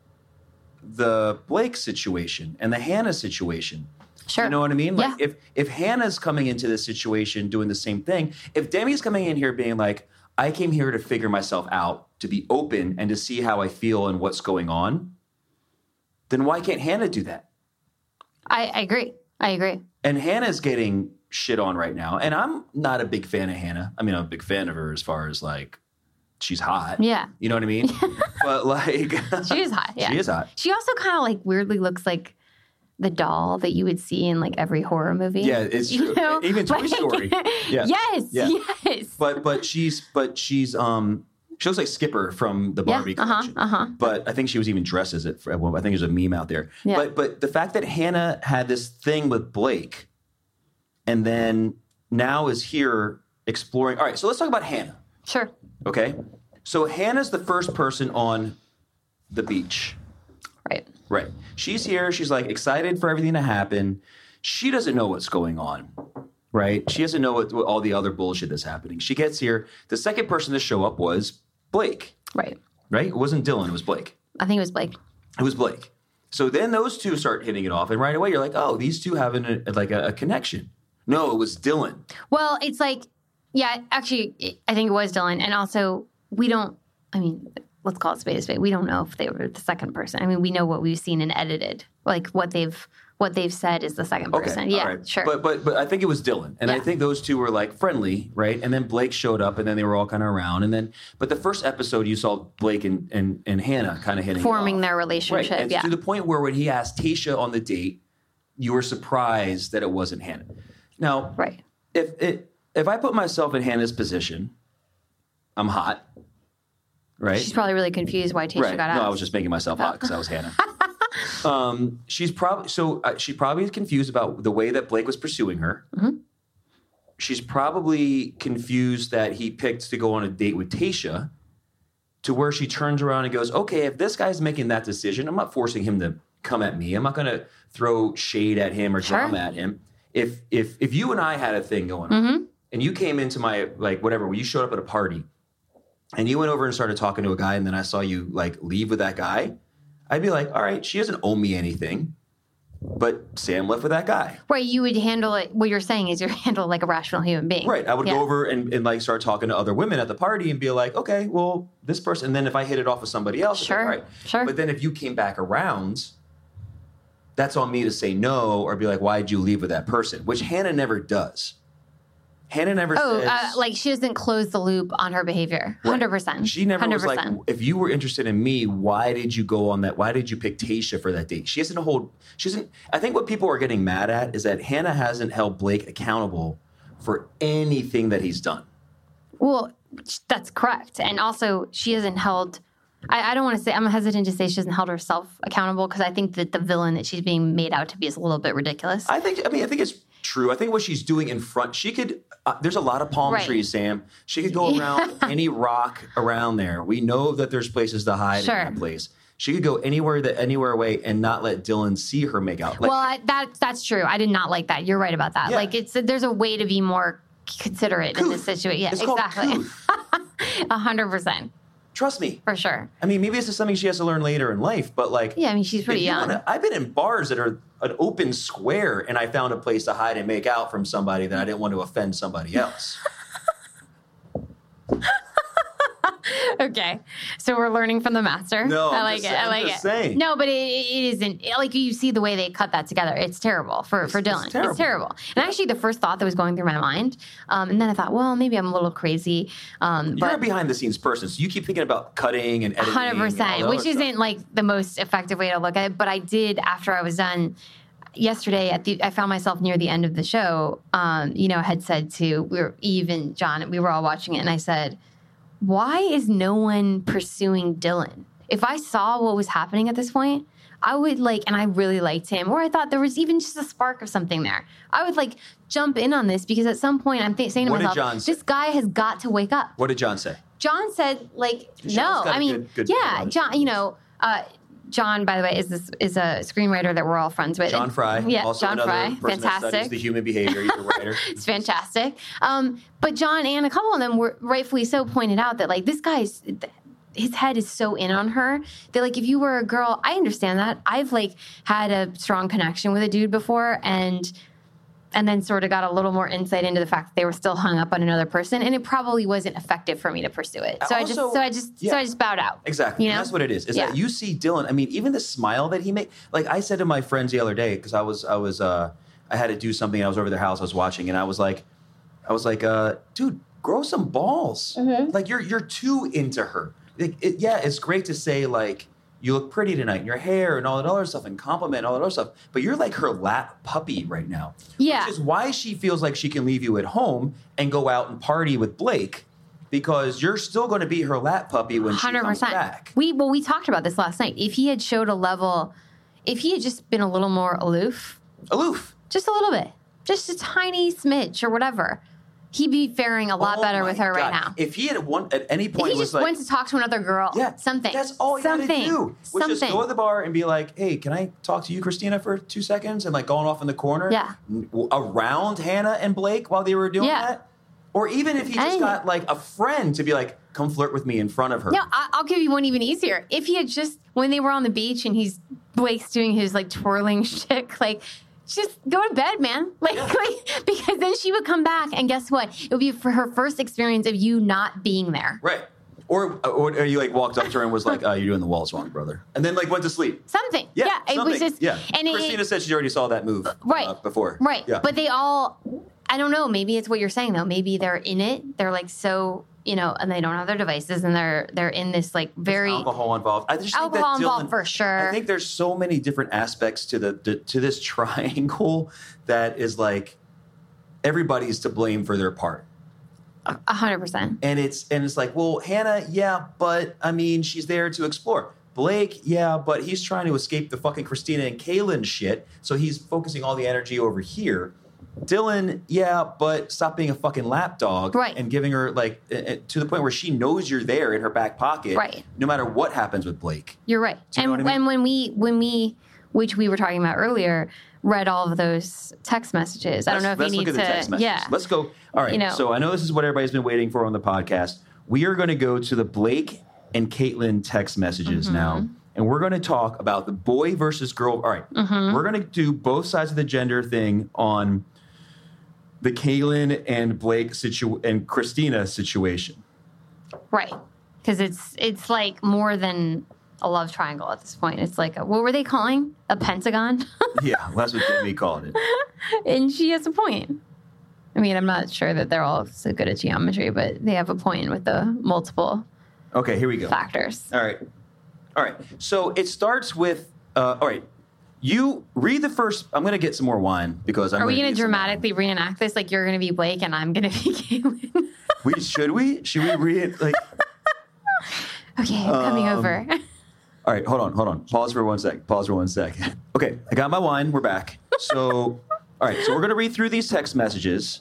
the Blake situation and the Hannah situation? Sure. You know what I mean? Like yeah. if if Hannah's coming into this situation doing the same thing, if Demi's coming in here being like, I came here to figure myself out, to be open and to see how I feel and what's going on, then why can't Hannah do that? I, I agree. I agree. And Hannah's getting shit on right now. And I'm not a big fan of Hannah. I mean, I'm a big fan of her as far as like, she's hot. Yeah. You know what I mean? But like... She is hot, yeah. She is hot. She also kind of like weirdly looks like the doll that you would see in like every horror movie. Yeah, it's true. You know? Even Toy like, Story. Yeah. Yes, yeah. yes. But but she's but she's um she looks like Skipper from the Barbie yeah, uh-huh, collection. Uh-huh. But I think she was even dressed as it. For, well, I think there's a meme out there. Yeah. But but the fact that Hannah had this thing with Blake, and then now is here exploring. All right, so let's talk about Hannah. Sure. Okay, so Hannah's the first person on the beach. Right. Right. She's here. She's like excited for everything to happen. She doesn't know what's going on. Right. She doesn't know what, what all the other bullshit that's happening. She gets here. The second person to show up was Blake. Right. Right. It wasn't Dylan. It was Blake. I think it was Blake. It was Blake. So then those two start hitting it off. And right away you're like, oh, these two have an, a, like a, a connection. No, it was Dylan. Well, it's like, yeah, actually, I think it was Dylan. And also, we don't, I mean, let's call it spade a spade. We don't know if they were the second person. I mean, we know what we've seen and edited, like what they've what they've said is the second Okay, person. Yeah, right. sure. But but but I think it was Dylan, and Yeah. I think those two were like friendly, right? And then Blake showed up, and then they were all kind of around, and then but the first episode you saw Blake and and, and Hannah kind of hitting it Forming off. their relationship, right? And yeah. to the point where when he asked Tayshia on the date, you were surprised that it wasn't Hannah. Now, right. if it if I put myself in Hannah's position, I'm hot. Right? She's probably really confused why Tayshia Right. got out. No, I was just making myself hot because I was Hannah. um, she's probably so uh, she probably is confused about the way that Blake was pursuing her. Mm-hmm. She's probably confused that he picked to go on a date with Tayshia, to where she turns around and goes, "Okay, if this guy's making that decision, I'm not forcing him to come at me. I'm not going to throw shade at him or Sure. drama at him. If if if you and I had a thing going on, Mm-hmm. and you came into my like whatever, when you showed up at a party." And you went over and started talking to a guy, and then I saw you like leave with that guy, I'd be like, all right, she doesn't owe me anything, but Sam left with that guy. Right, you would handle it, what you're saying is you handle it like a rational human being. Right. I would Yeah. go over and, and like start talking to other women at the party and be like, okay, well, this person. And then if I hit it off with somebody else, it's like, Sure, all right. sure. But then if you came back around, that's on me to say no or be like, why'd you leave with that person? Which Hannah never does. Hannah never Oh, says. uh, like she doesn't close the loop on her behavior. one hundred percent. Right. She never one hundred was percent. like, if you were interested in me, why did you go on that? Why did you pick Tayshia for that date? She doesn't hold, she doesn't, I think what people are getting mad at is that Hannah hasn't held Blake accountable for anything that he's done. Well, that's correct. And also, she hasn't held, I, I don't want to say, I'm hesitant to say she hasn't held herself accountable because I think that the villain that she's being made out to be is a little bit ridiculous. I think, I mean, I think it's true. I think what she's doing in front, she could, uh, there's a lot of palm Right. trees, Sam. She could go around any rock around there. We know that there's places to hide Sure. in that place. She could go anywhere that anywhere away and not let Dylan see her make out. Like, well, I, that that's true. I did not like that. You're right about that. Yeah. Like, it's there's a way to be more considerate in this Couth. situation. Yeah, It's called exactly. couth. A hundred percent, Trust me. for sure. I mean, maybe this is something she has to learn later in life, but like, Yeah, I mean, she's pretty if you young. wanna- I've been in bars that are an open square, and I found a place to hide and make out from somebody that I didn't want to offend somebody else. Okay, so we're learning from the master. No, I I'm like just- it. I I'm like just it. saying. No, but it, it isn't. Like you see the way they cut that together. It's terrible for for It's- Dylan. it's terrible. It's terrible. And actually, the first thought that was going through my mind, um, and then I thought, well, maybe I'm a little crazy. Um, You're a but behind the scenes person, so you keep thinking about cutting and editing. hundred and all percent, that which other stuff. isn't like the most effective way to look at it. But I did after I was done yesterday. At the, I found myself near the end of the show. Um, you know, I had said to we were Eve and John, we were all watching it, and I said, why is no one pursuing Dylan? If I saw what was happening at this point, I would like, and I really liked him, or I thought there was even just a spark of something there. I would like jump in on this because at some point I'm th- saying to What did myself, John say? this guy has got to wake up. What did John say? John said, like, John's no. got a I mean, good- good yeah, brother. John. You know, uh, John, by the way, is this is a screenwriter that we're all friends with. John Fry, Yeah, also John another Fry, person that studies fantastic. the human behavior. He's a writer. It's fantastic. Um, but John and a couple of them were rightfully so pointed out that like this guy's his head is so in on her that, like, if you were a girl, I understand that. I've, like, had a strong connection with a dude before and and then sort of got a little more insight into the fact that they were still hung up on another person, and it probably wasn't effective for me to pursue it. So also, I just so I just yeah. so I just bowed out. Exactly. You know? That's what it is. Is yeah. that you see Dylan, I mean, even the smile that he made, like I said to my friends the other day, because I was I was uh I had to do something, I was over their house, I was watching, and I was like I was like, uh, dude, grow some balls. Mm-hmm. Like you're you're too into her. It, it, yeah, it's great to say like you look pretty tonight, and your hair and all that other stuff, and compliment all that other stuff. But you're like her lap puppy right now. Yeah, which is why she feels like she can leave you at home and go out and party with Blake, because you're still going to be her lap puppy when she comes back. We well, we talked about this last night. If he had showed a level, if he had just been a little more aloof, aloof, just a little bit, just a tiny smidge or whatever, he'd be faring a lot oh better with her God. right now. If he had one at any point if he was just like, went to talk to another girl, yeah, something. That's all he something, had to do. Was something. just go to the bar and be like, "Hey, can I talk to you, Christina, for two seconds?" And like going off in the corner, yeah, around Hannah and Blake while they were doing yeah. that. Or even if he just got like a friend to be like, "Come flirt with me in front of her." No, I'll give you one even easier. If he had just when they were on the beach and he's Blake's doing his like twirling shtick, like. Just go to bed, man. Like, yeah. like, because then she would come back, and guess what? It would be for her first experience of you not being there. Right. Or, or, or you like walked up to her and was like, "Oh, you're doing the walls wrong, brother," and then like went to sleep. Something. Yeah. yeah something. It was just. Yeah. And Christina it, said she already saw that move. Right. Uh, before. Right. Yeah. But they all. I don't know. Maybe it's what you're saying though. Maybe they're in it. They're like so. You know, and they don't have their devices, and they're they're in this like very there's alcohol involved. I just alcohol think that Dylan, involved for sure. I think there's so many different aspects to the to, to this triangle that is like everybody's to blame for their part. A hundred percent. And it's and it's like, well, Hannah, yeah, but I mean, she's there to explore. Blake, yeah, but he's trying to escape the fucking Christina and Kaylin shit, so he's focusing all the energy over here. Dylan, yeah, but stop being a fucking lapdog, right. and giving her like uh, to the point where she knows you're there in her back pocket, right. no matter what happens with Blake. You're right. Do you and know what I mean? and when we when we which we were talking about earlier, read all of those text messages. I don't know if let's you need look at to. The text messages. Yeah. Let's go. All right. You know, so I know this is what everybody's been waiting for on the podcast. We are going to go to the Blake and Caitlin text messages mm-hmm. now. And we're going to talk about the boy versus girl. All right. Mm-hmm. We're going to do both sides of the gender thing on the Kaylin and Blake situ- and Christina situation. Right. Because it's it's like more than a love triangle at this point. It's like, a, what were they calling? A pentagon? Yeah, that's what Jamie called it. And she has a point. I mean, I'm not sure that they're all so good at geometry, but they have a point with the multiple Okay, here we go. factors. All right. All right. So it starts with, uh, all right, you read the first, I'm going to get some more wine because I'm Are we going to dramatically reenact this? Like you're going to be Blake and I'm going to be Kaylin? we, should we? Should we read like... Okay, I'm coming um, over. All right, hold on, hold on. Pause for one sec. Pause for one sec. Okay, I got my wine. We're back. So, all right, so we're going to read through these text messages.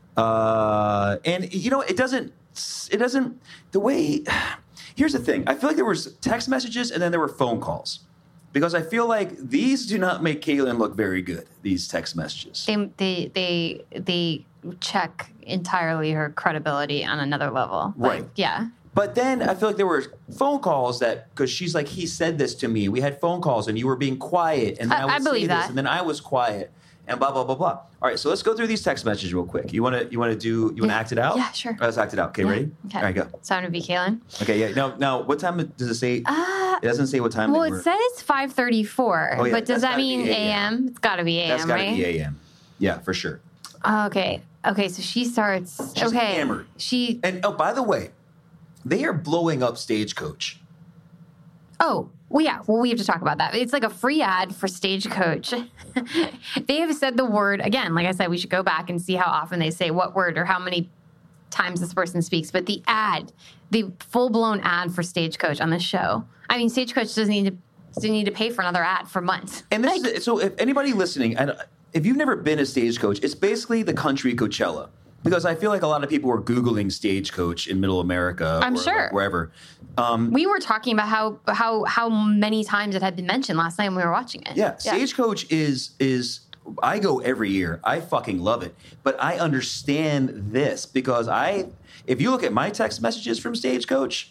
Uh, and, you know, it doesn't, it doesn't, the way, here's the thing. I feel like there was text messages and then there were phone calls. Because I feel like these do not make Kaylin look very good, these text messages. They, they, they, they check entirely her credibility on another level. Like, right. Yeah. But then I feel like there were phone calls that, because she's like, he said this to me. We had phone calls and you were being quiet. And then I, I, would I believe say that. this, and then I was quiet. And blah, blah, blah, blah. All right, so let's go through these text messages real quick. You want to you want to do, you want to Yeah. act it out? Yeah, sure. All right, let's act it out. Okay, Yeah. ready? Okay. All right, go. So I'm going to be Kaylin. Okay, yeah. Now, now, what time does it say? Uh, it doesn't say what time Well, they it were. says five thirty-four. Oh, yeah, but that's does that gotta be mean A A M. M? It's got to be A M, That's got to right? be A M. Yeah, for sure. Okay. Okay, so she starts. She's okay. hammered. She. And, oh, by the way, they are blowing up Stagecoach. Oh, well, yeah. Well, we have to talk about that. It's like a free ad for Stagecoach. They have said the word, again, like I said, we should go back and see how often they say what word or how many times this person speaks. But the ad, the full-blown ad for Stagecoach on the show. I mean, Stagecoach doesn't need to doesn't need to pay for another ad for months. And this like, is, so if anybody listening, and if you've never been a Stagecoach, it's basically the country Coachella. Because I feel like a lot of people were Googling Stagecoach in Middle America. I'm or sure. Like wherever. Um, we were talking about how how how many times it had been mentioned last night when we were watching it. Yeah, Stagecoach yeah. is is I go every year. I fucking love it. But I understand this because I if you look at my text messages from Stagecoach,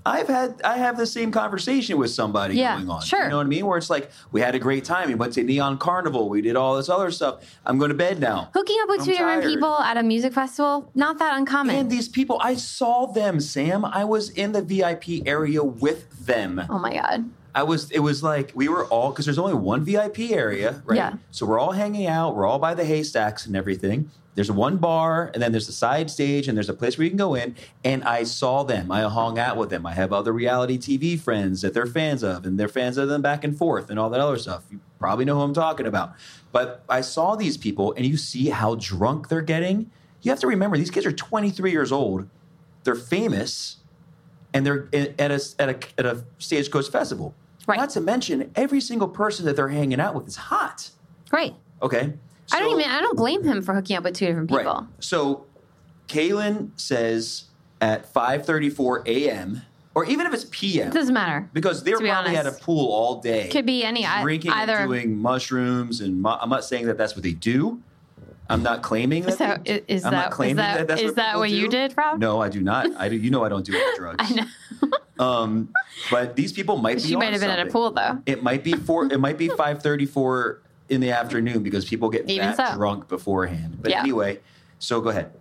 I've had I have the same conversation with somebody Yeah, going on. sure. You know what I mean? Where it's like, we had a great time. We went to Neon Carnival. We did all this other stuff. I'm going to bed now. Hooking up with I'm two different tired. people at a music festival, not that uncommon. And these people, I saw them, Sam. I was in the V I P area with them. oh my God. I was, it was like, we were all, because there's only one V I P area, right? Yeah. So we're all hanging out. We're all by the haystacks and everything. There's one bar, and then there's a side stage, and there's a place where you can go in. And I saw them. I hung out with them. I have other reality T V friends that they're fans of, and they're fans of them back and forth and all that other stuff. You probably know who I'm talking about. But I saw these people, and you see how drunk they're getting. You have to remember, these kids are twenty-three years old. They're famous, and they're at a, at a, at a Stagecoach festival. Right. Not to mention, every single person that they're hanging out with is hot. Right. Okay? I don't So- even, I don't blame him for hooking up with two different people. Right. So Kaylin says at five thirty-four a.m., or even if it's p m, It doesn't matter. because they're to be probably honest. at a pool all day. Could be any, I- drinking either. and doing mushrooms. And mu- I'm not saying that that's what they do. I'm not claiming that. So they, i- is I'm that- not is claiming that- that, that's is what that people what you do. did, Rob? No, I do not. I do. You know I don't do any drugs. I know. Um, but these people might be. She might on have been at a something. pool, though. It might be four. It might be five thirty-four in the afternoon because people get Even that so. drunk beforehand. But Yeah. anyway, so go ahead.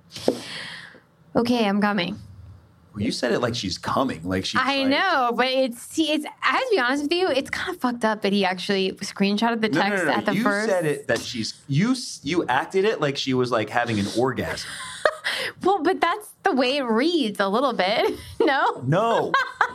Okay, I'm coming. Well, you said it like she's coming, like she's. I like, know, but it's see, it's. I have to be honest with you. It's kind of fucked up that he actually screenshotted the No, no, text no, no. at the you first. said it that she's you. s- You acted it like she was like having an orgasm. Well, but that's the way it reads a little bit. No. No.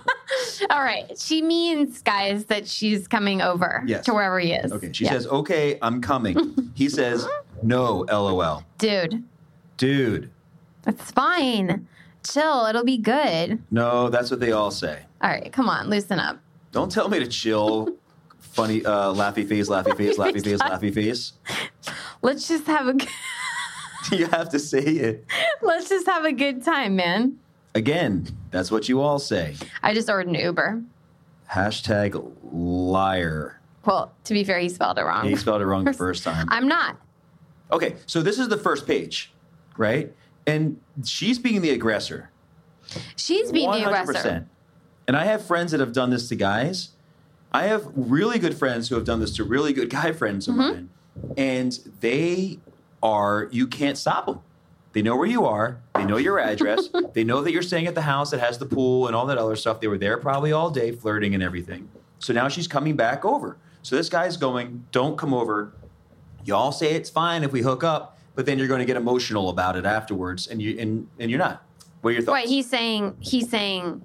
All right. She means, guys, that she's coming over Yes. to wherever he is. Okay. She Yeah. says, "Okay, I'm coming." He says, "No, lol." "Dude, Dude, it's fine. Chill. It'll be good." no, that's what they all say. All right, come on, loosen up. Don't tell me to chill. Funny, uh, laughy face, laughy face, laughy face, laughy face. Let's just have a. g- You have to say it Let's just have a good time, man. again. That's what you all say. I just ordered an Uber. Hashtag liar. Well, to be fair, he spelled it wrong. He spelled it wrong the first time. I'm not. Okay, so this is the first page, right? And she's being the aggressor. She's being the aggressor. And I have friends that have done this to guys. I have really good friends who have done this to really good guy friends of Mm-hmm. mine. And they are, you can't stop them. They know where you are. They know your address. They know that you're staying at the house that has the pool and all that other stuff. They were there probably all day flirting and everything. So now she's coming back over. So this guy's going, don't come over. Y'all say it's fine if we hook up, but then you're going to get emotional about it afterwards, and you and, and you're not. What are your thoughts? Right, he's saying he's saying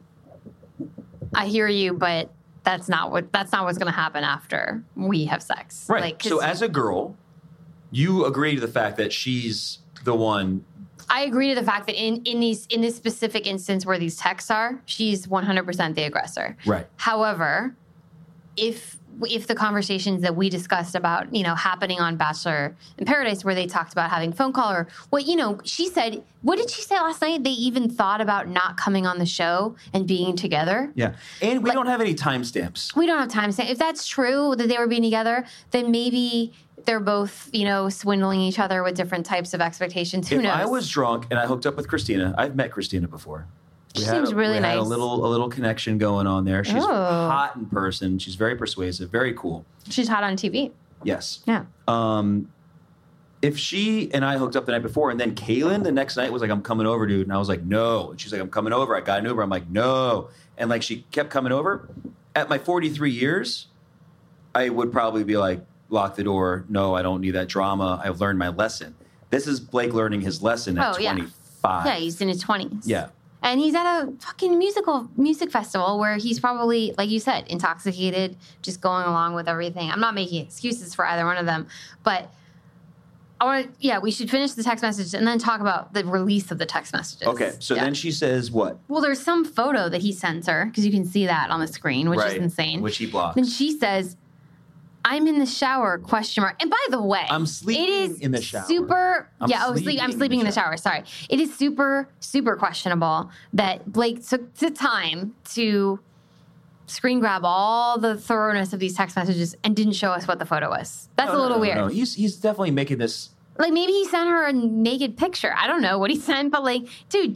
I hear you, but that's not what that's not what's going to happen after we have sex. Right. Like, 'cause so as a girl, you agree to the fact that she's the one. I agree to the fact that in in these in this specific instance where these texts are, she's one hundred percent the aggressor. Right. However, if if the conversations that we discussed about, you know, happening on Bachelor in Paradise where they talked about having a phone call or what, you know, she said, what did she say last night? They even thought about not coming on the show and being together. Yeah. And we Like- don't have any timestamps. We don't have time to say if that's true that they were being together, then maybe they're both, you know, swindling each other with different types of expectations. Who If knows? I was drunk and I hooked up with Christina, I've met Christina before. She We had seems a, really we had a nice. little a little connection going on there. She's Oh. hot in person. She's very persuasive, very cool. She's hot on T V. Yes. Yeah. Um, if she and I hooked up the night before, and then Kaylin the next night was like, "I'm coming over, dude," and I was like, "No," and she's like, "I'm coming over. I got an Uber." I'm like, "No," and like she kept coming over. At my forty-three years, I would probably be like, "Lock the door. No, I don't need that drama. I've learned my lesson." This is Blake learning his lesson at Oh, yeah. twenty-five. Yeah, he's in his twenties. Yeah. And he's at a fucking musical music festival where he's probably, like you said, intoxicated, just going along with everything. I'm not making excuses for either one of them, but I want to, yeah, we should finish the text message and then talk about the release of the text messages. Okay, so Yeah. then she says what? Well, there's some photo that he sends her because you can see that on the screen, which is Right, insane. which he blocks. Then she says, "I'm in the shower?" Question mark. And by the way, I'm sleeping it is in the shower. Super. I'm yeah, oh, sleep. sleeping I'm in sleeping the in the shower. Sorry, it is super, super questionable that Blake took the time to screen grab all the thoroughness of these text messages and didn't show us what the photo was. That's No, a no, little no, weird. No, he's he's definitely making this. Like maybe he sent her a naked picture. I don't know what he sent, but like, dude, just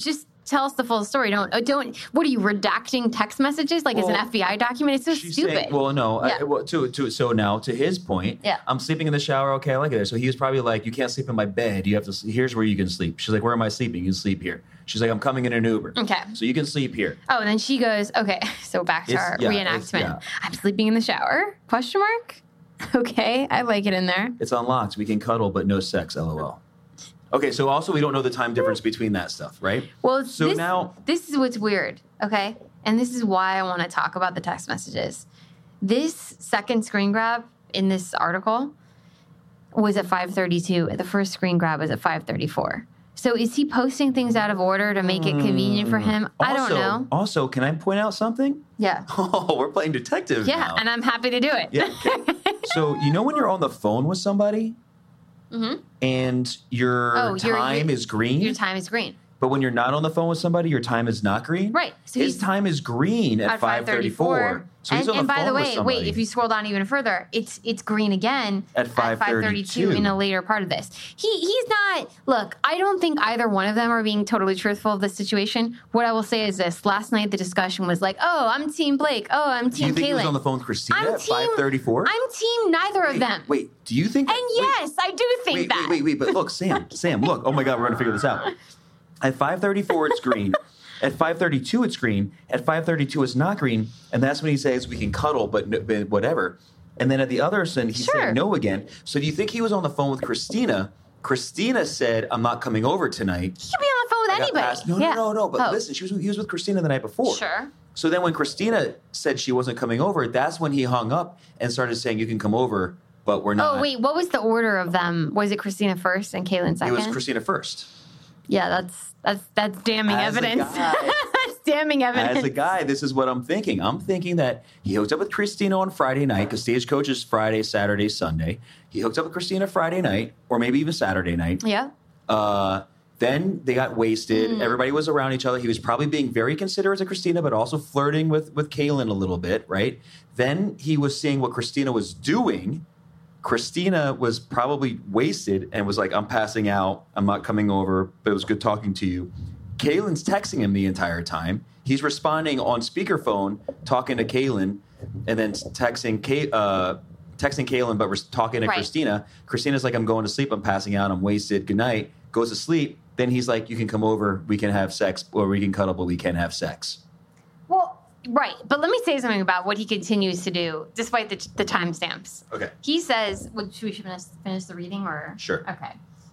tell us the full story. Don't, uh, don't, what are you, redacting text messages like Well, it's an F B I document? It's so She's stupid. saying, well, no. Yeah. I, well, to, to, so now, to his point, Yeah. I'm sleeping in the shower. Okay, I like it there. So he was probably like, you can't sleep in my bed. You have to, sleep. Here's where you can sleep. She's like, where am I sleeping? You can sleep here. She's like, I'm coming in an Uber. Okay. So you can sleep here. Oh, and then she goes, okay, so back to It's- our yeah, it's- reenactment. yeah. I'm sleeping in the shower? Question mark? Okay, I like it in there. It's unlocked. We can cuddle, but no sex, LOL. Okay, so also we don't know the time difference between that stuff, right? Well, so this, now this is what's weird, okay? And this is why I want to talk about the text messages. This second screen grab in this article was at five thirty-two. The first screen grab was at five thirty-four. So is he posting things out of order to make it convenient for him? I don't also, know. Also, can I point out something? Yeah. Oh, we're playing detective Yeah, now. and I'm happy to do it. Yeah. Okay. So you know when you're on the phone with somebody, Mhm. and your Oh, your- time your- is green, Your time is green. but when you're not on the phone with somebody, your time is not green. Right. So His he's time is green at, at five thirty-four. So he's and on the and by phone the with way, somebody. wait, if you scroll down even further, it's it's green again At five thirty-two. in a later part of this. He he's not look, I don't think either one of them are being totally truthful of the situation. What I will say is this. Last night the discussion was like, oh, I'm Team Blake. Oh, I'm do Team you think Kaylin. he was on the phone with Christina I'm at team, five thirty-four? I'm team neither of them. Wait, do you think? And wait, yes, I do think wait, that. wait, wait, wait, but look, Sam, Sam, look. Oh my God, we're gonna figure this out. At five thirty-four, it's green. At five thirty-two, it's green. At five thirty-two, it's not green. And that's when he says we can cuddle, but, no, but whatever. And then at the other end, he's Sure. saying no again. So do you think he was on the phone with Christina? Christina said, I'm not coming over tonight. He could be on the phone with I got anybody. passed. No, Yeah. no, no, no. But Oh, listen, she was, he was with Christina the night before. Sure. So then when Christina said she wasn't coming over, that's when he hung up and started saying, you can come over, but we're not. Oh wait, what was the order of them? Was it Christina first and Kaylin It second? was Christina first. Yeah, that's that's that's damning As a evidence. guy. That's damning evidence. As a guy, this is what I'm thinking. I'm thinking that he hooked up with Christina on Friday night because Stagecoach is Friday, Saturday, Sunday. He hooked up with Christina Friday night, or maybe even Saturday night. Yeah. Uh, then they got wasted. Mm. Everybody was around each other. He was probably being very considerate to Christina, but also flirting with, with Kaylin a little bit, right? Then he was seeing what Christina was doing. Christina was probably wasted and was like, I'm passing out. I'm not coming over, but it was good talking to you. Kaylin's texting him the entire time. He's responding on speakerphone, talking to Kaylin, and then texting Kay, uh, texting Kaylin, but res- talking to Right. Christina. Christina's like, I'm going to sleep. I'm passing out. I'm wasted. Good night. Goes to sleep. Then he's like, you can come over. We can have sex, or we can cuddle, but we can't have sex. Well, right. But let me say something about what he continues to do, despite the, the timestamps. Okay. He says, well, should we finish, finish the reading or? Sure. Okay.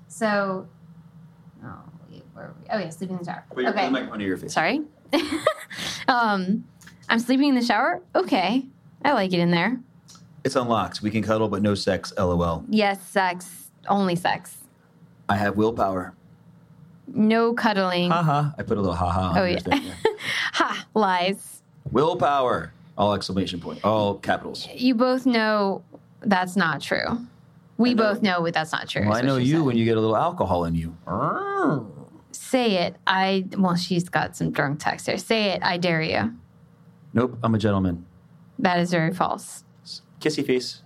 So, oh, wait, where are we? Oh, yeah, sleeping in the shower. Put your, okay. put the microphone to your face. Sorry. um, I'm sleeping in the shower? Okay. I like it in there. It's unlocked. We can cuddle, but no sex, LOL. Yes, sex. Only sex. I have willpower. No cuddling. Haha. I put a little haha on Oh, there. yeah. Thing, yeah. Ha! Lies. Willpower. All exclamation point. All capitals. You both know that's not true. We I know. both know that's not true. Well, is I what know she you said. when you get a little alcohol in you. Say it. I, well, she's got some drunk text here. Say it. I dare you. Nope, I'm a gentleman. That is very false. Kissy face.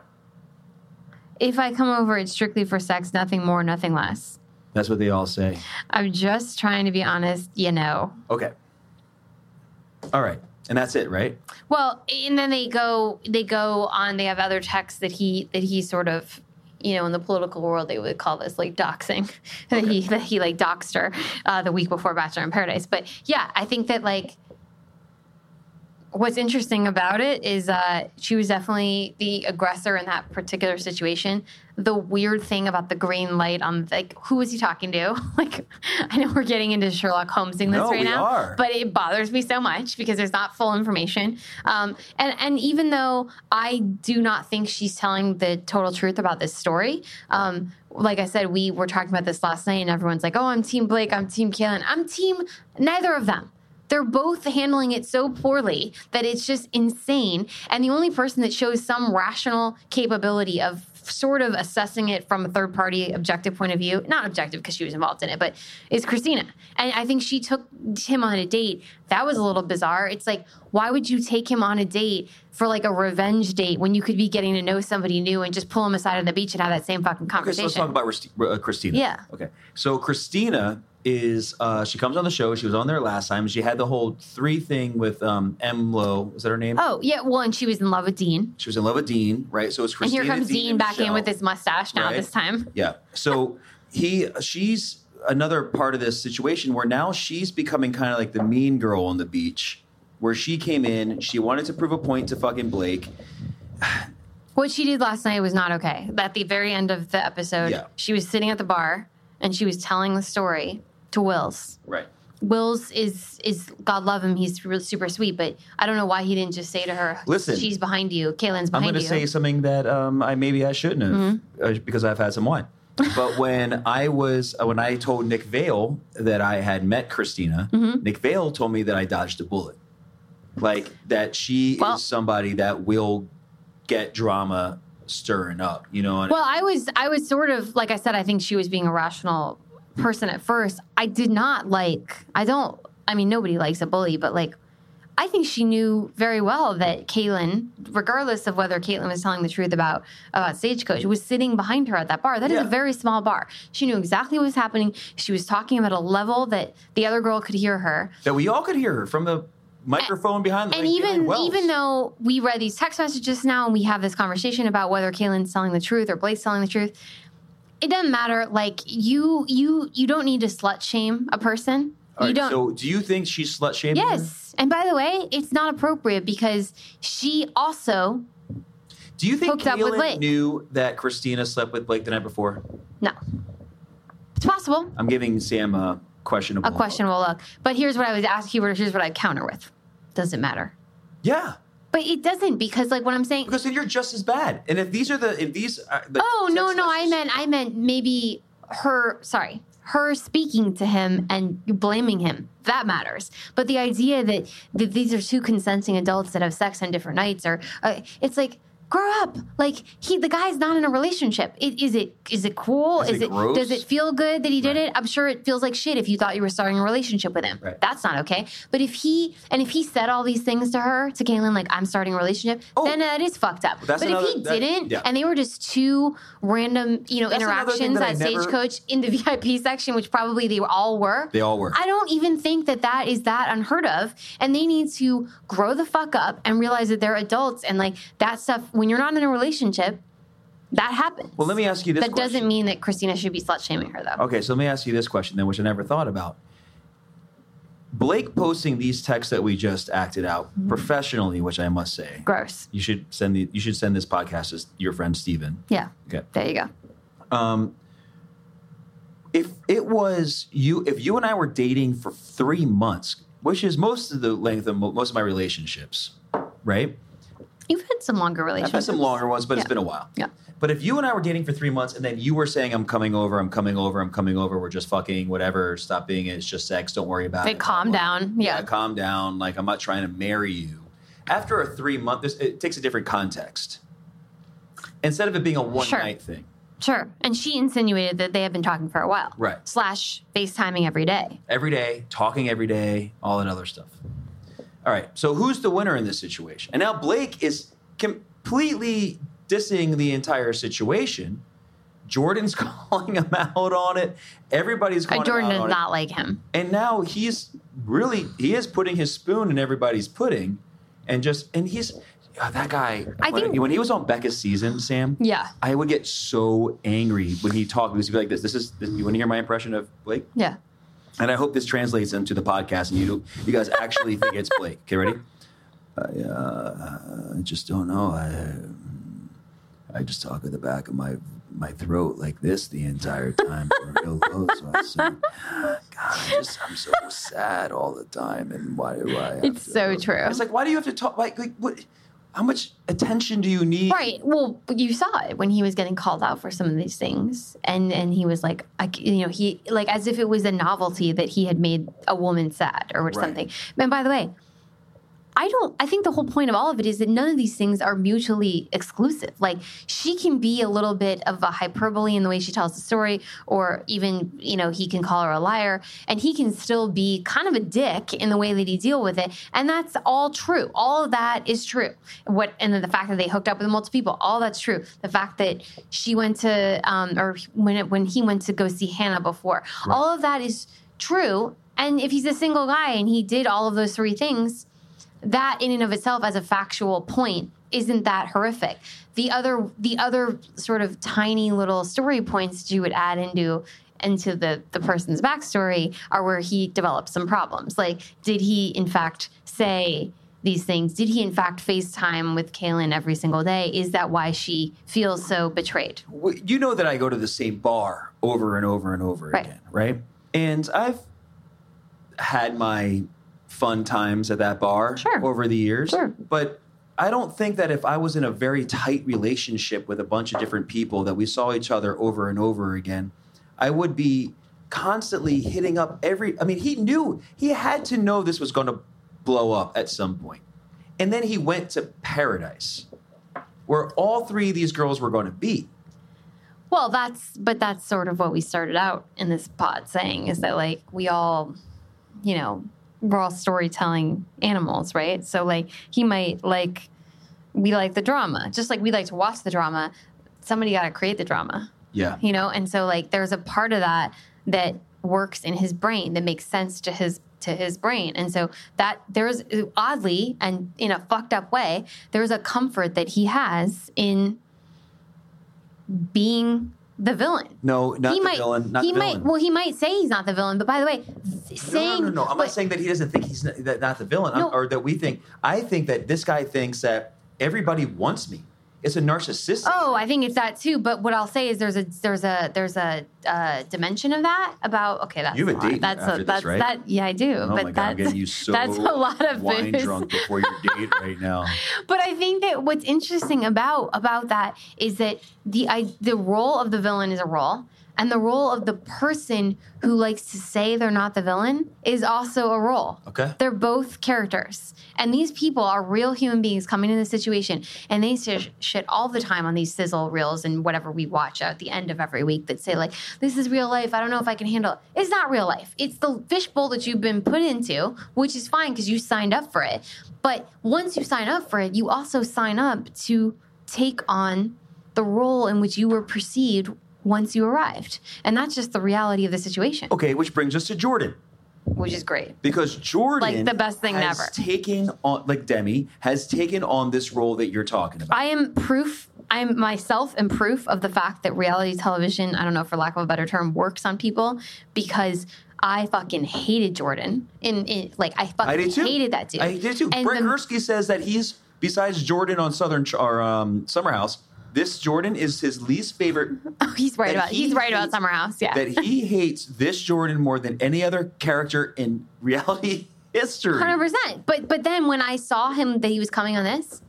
If I come over, it's strictly for sex, nothing more, nothing less. That's what they all say. I'm just trying to be honest, you know. Okay. All right. And that's it, right? Well, and then they go they go on, they have other texts that he that he sort of, you know, in the political world they would call this like doxing. that he that he like doxed her uh, the week before Bachelor in Paradise. But yeah, I think that like what's interesting about it is uh, she was definitely the aggressor in that particular situation. The weird thing about the green light on, like, who was he talking to? Like, I know we're getting into Sherlock Holmesing this No, right we now, are. but it bothers me so much because there's not full information. Um, and and even though I do not think she's telling the total truth about this story, um, like I said, we were talking about this last night, and everyone's like, "Oh, I'm Team Blake. I'm Team Kaylin. I'm Team neither of them." They're both handling it so poorly that it's just insane. And the only person that shows some rational capability of sort of assessing it from a third party objective point of view, not objective because she was involved in it, but is Christina. And I think she took him on a date. That was a little bizarre. It's like, why would you take him on a date for like a revenge date when you could be getting to know somebody new and just pull him aside on the beach and have that same fucking Okay, so conversation? let's talk about Resti- uh, Christina. Yeah. Okay. So Christina is uh, she comes on the show. She was on there last time. She had the whole three thing with um, M. Lo. Is that her name? Oh, yeah. Well, and she was in love with Dean. She was in love with Dean, right? So it's Christina. And here comes Dean, Dean back Michelle, in with his mustache now right? this time. Yeah. So he, she's another part of this situation where now she's becoming kind of like the mean girl on the beach, where she came in, she wanted to prove a point to fucking Blake. What she did last night was not okay. At the very end of the episode, Yeah. she was sitting at the bar and she was telling the story to Wills. Right. Wills is, is God love him, he's really super sweet, but I don't know why he didn't just say to her, Listen, she's behind you, Kaylin's I'm behind going to you. say something that um, I maybe I shouldn't have Mm-hmm. uh, because I've had some wine. But when I was uh, when I told Nick Vale that I had met Christina, Mm-hmm. Nick Vale told me that I dodged a bullet. Like that she Well- is somebody that will get drama stirring up, you know? And Well, I was I was sort of, like I said, I think she was being a rational person at first. I did not like, I don't, I mean, nobody likes a bully, but like, I think she knew very well that Kaylin, regardless of whether Caitlin was telling the truth about, about Stagecoach, was sitting behind her at that bar. That is Yeah. a very small bar. She knew exactly what was happening. She was talking about a level that the other girl could hear her. that we all could hear her from the microphone behind the And like, even Gillian Wells. even though we read these text messages now and we have this conversation about whether Kaylin's telling the truth or Blake's telling the truth, it doesn't matter. Like you you you don't need to slut shame a person. All you right, don't. so do you think she's slut shaming? her? Yes. And by the way, it's not appropriate because she also Do you think hooked up with Kaylin Blake. knew that Christina slept with Blake the night before? no. It's possible. I'm giving Sam a questionable. A questionable look. But here's what I would ask you, here's what I'd counter with. Doesn't matter. Yeah, But it doesn't because like what I'm saying because then you're just as bad. And if these are the if these are the Oh no, text no, I messages- meant I meant maybe her sorry, her speaking to him and blaming him. That matters. But the idea that, that these are two consenting adults that have sex on different nights or uh, it's like grow up. Like he the guy's not in a relationship. It, is it is it cool? Is it gross? does it feel good that he did Right. it? I'm sure it feels like shit if you thought you were starting a relationship with him. Right. That's not okay. But if he and if he said all these things to her, to Kaylin, like I'm starting a relationship, Oh. then that is fucked up. That's but if another- he that- didn't yeah. and they were just two random, you know, That's another thing interactions that I at never- Stagecoach in the V I P section, which probably they all were. They all were. I don't even think that that is that unheard of. And they need to grow the fuck up and realize that they're adults and like that stuff, when you're not in a relationship, that happens. Well, let me ask you this That question. doesn't mean that Christina should be slut shaming her, though. Okay, so let me ask you this question then, which I never thought about. Blake posting these texts that we just acted out Mm-hmm. professionally, which I must say, Gross. you should send the you should send this podcast to your friend Steven. Yeah. Okay. There you go. Um, if it was you, if you and I were dating for three months, which is most of the length of mo- most of my relationships, right? You've had some longer I've relationships. had some longer ones, but it's Yeah. been a while. Yeah. But if you and I were dating for three months and then you were saying, I'm coming over, I'm coming over, I'm coming over, we're just fucking, whatever, stop being it, it's just sex, don't worry about They it. calm blah, down. blah. Yeah. calm down. Like, I'm not trying to marry you. After a three month, this, it takes a different context. Instead of it being a one Sure. night thing. Sure. And she insinuated that they have been talking for a while. Right. Slash FaceTiming every day. Every day, talking every day, all that other stuff. All right. So who's the winner in this situation? And now Blake is completely dissing the entire situation. Jordan's calling him out on it. Everybody's Uh, calling Jordan him out does on not like him. it. And now he's really, he is putting his spoon in everybody's pudding. And just, and he's, oh, that guy, I when, think- when he was on Becca's season, Sam, Yeah. I would get so angry when he talked because he'd be like this. This is, this, you want to hear my impression of Blake? Yeah. And I hope this translates into the podcast and you you guys actually think it's Blake. Okay, ready? I, uh, I just don't know. I I just talk at the back of my my throat like this the entire time. Real low, so I say, God, I just I'm so sad all the time. And why do I? Have It's to, so true. It's like, why do you have to talk? Like, like what? How much attention do you need? Right. Well, you saw it when he was getting called out for some of these things, and and he was like, I, c- you know, he like as if it was a novelty that he had made a woman sad or Right. something. And by the way, I don't. I think the whole point of all of it is that none of these things are mutually exclusive. Like she can be a little bit of a hyperbole in the way she tells the story, or even you know he can call her a liar, and he can still be kind of a dick in the way that he deal with it, and that's all true. All of that is true. What and then the fact that they hooked up with multiple people, all that's true. The fact that she went to um, or when it, when he went to go see Hannah before, all of that is true. And if he's a single guy and he did all of those three things, that in and of itself as a factual point isn't that horrific. The other the other sort of tiny little story points that you would add into into the, the person's backstory are where he developed some problems. Like, did he in fact say these things? Did he in fact FaceTime with Kaylin every single day? Is that why she feels so betrayed? You know that I go to the same bar over and over and over Right. again, right? And I've had my fun times at that bar Sure. over the years. Sure. But I don't think that if I was in a very tight relationship with a bunch of different people that we saw each other over and over again, I would be constantly hitting up every... I mean, he knew, he had to know this was going to blow up at some point. And then he went to Paradise, where all three of these girls were going to be. Well, that's, but that's sort of what we started out in this pod saying, is that like we all, you know, we're all storytelling animals, right? So like he might like, we like the drama, just like we like to watch the drama. Somebody got to create the drama. Yeah. You know, and so like there's a part of that that works in his brain that makes sense to his to his brain. And so that there's oddly and in a fucked up way, there's a comfort that he has in being the villain. No, not he the might, villain. Not he the might villain. well he might say he's not the villain, but by the way, th- saying no, no, no, no. I'm but, not saying that he doesn't think he's not, that, not the villain, No. I'm- or that we think. I think that this guy thinks that everybody wants me. It's a narcissistic. Oh, I think it's that too. But what I'll say is there's a there's a there's a uh, dimension of that about okay that's You have a a lot. date that's after a, this, that's right? that yeah I do. Oh but my God, that's I'm getting you so that's a lot of wine booze. drunk before your date right now. But I think that what's interesting about about that is that the I, the role of the villain is a role, and the role of the person who likes to say they're not the villain is also a role. Okay. They're both characters. And these people are real human beings coming in this situation, and they say shit all the time on these sizzle reels and whatever we watch at the end of every week that say, like, this is real life. I don't know if I can handle it. It's not real life. It's the fishbowl that you've been put into, which is fine because you signed up for it. But once you sign up for it, you also sign up to take on the role in which you were perceived once you arrived. And that's just the reality of the situation, Okay, which brings us to Jordan. which is great. Because Jordan, Like, the best thing has ever. taken on, like Demi, has taken on this role that you're talking about. I am proof, I am myself am proof of the fact that reality television, I don't know, for lack of a better term, works on people, because I fucking hated Jordan. In, in like, I fucking I did too. hated that dude. I did too. And Brett the- Gursky says that he's, besides Jordan on Southern Ch- or um, Summer House, this Jordan is his least favorite. Oh, he's right that about he he's right about hates- Summer House. Yeah, That he hates this Jordan more than any other character in reality history. hundred percent. But but then when I saw him that he was coming on this,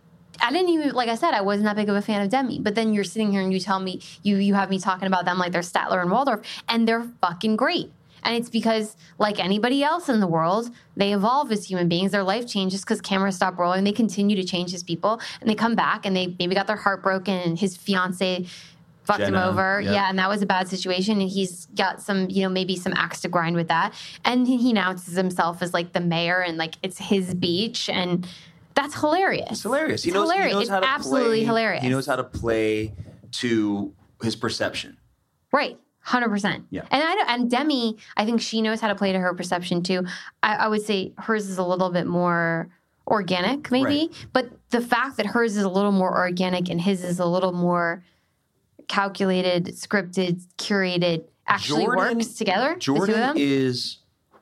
I didn't even, like I said, I wasn't that big of a fan of Demi. But then you're sitting here and you tell me you you have me talking about them like they're Statler and Waldorf, and they're fucking great. And it's because, like anybody else in the world, they evolve as human beings. Their life changes because cameras stop rolling. They continue to change as people. And they come back and they maybe got their heart broken and his fiance fucked Jenna, him over. yep. Yeah, and that was a bad situation. And he's got some, you know, maybe some axe to grind with that. And he announces himself as like the mayor and like it's his beach. And that's hilarious. It's hilarious. He It's knows, hilarious. He knows It's how to absolutely play, hilarious. He knows how to play to his perception. Right. one hundred percent. Yeah. And I don't, and Demi, I think she knows how to play to her perception too. I, I would say hers is a little bit more organic, maybe. Right. But the fact that hers is a little more organic and his is a little more calculated, scripted, curated, actually Jordan- works together. the two of Jordan them. is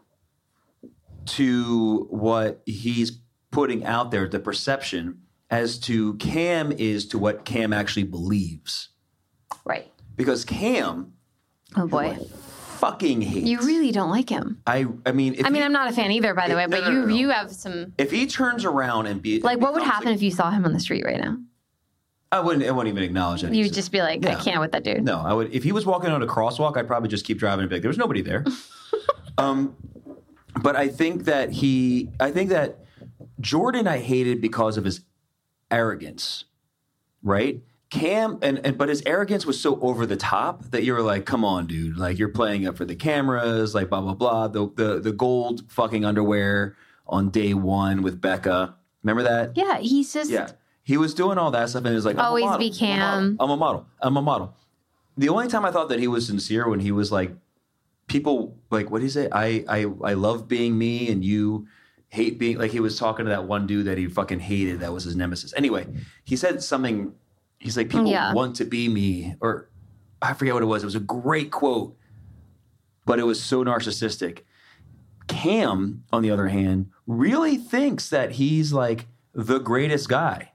to what he's putting out there, the perception, as to Cam is to what Cam actually believes. Right. Because Cam, Oh boy. fucking hates. You really don't like him. I. I mean, if I mean, he, I'm not a fan either, by the No, way, but no, no, you no, no. you have some, if he turns around and be like, what would becomes happen like- if you saw him on the street right now? I wouldn't. I wouldn't even acknowledge that. You he's- would just be like, I Yeah. can't with that dude. No, I would. If he was walking on a crosswalk, I'd probably just keep driving and be like, there was nobody there. um, but I think that he, I think that Jordan I hated because of his arrogance, right? Cam, and, and but his arrogance was so over the top that you were like, come on, dude. Like, you're playing up for the cameras, like, blah, blah, blah. The, the, the gold fucking underwear on day one with Becca. Remember that? Yeah, he's just, Yeah. He was doing all that stuff and he was like, I'm Always a model. be Cam. I'm a model. I'm a model. I'm a model. The only time I thought that he was sincere when he was like people like, what do you say? I, I, I love being me and you hate being, like he was talking to that one dude that he fucking hated. That was his nemesis. Anyway, he said something, he's like, people Yeah. want to be me, or I forget what it was. It was a great quote, but it was so narcissistic. Cam, on the other hand, really thinks that he's like the greatest guy,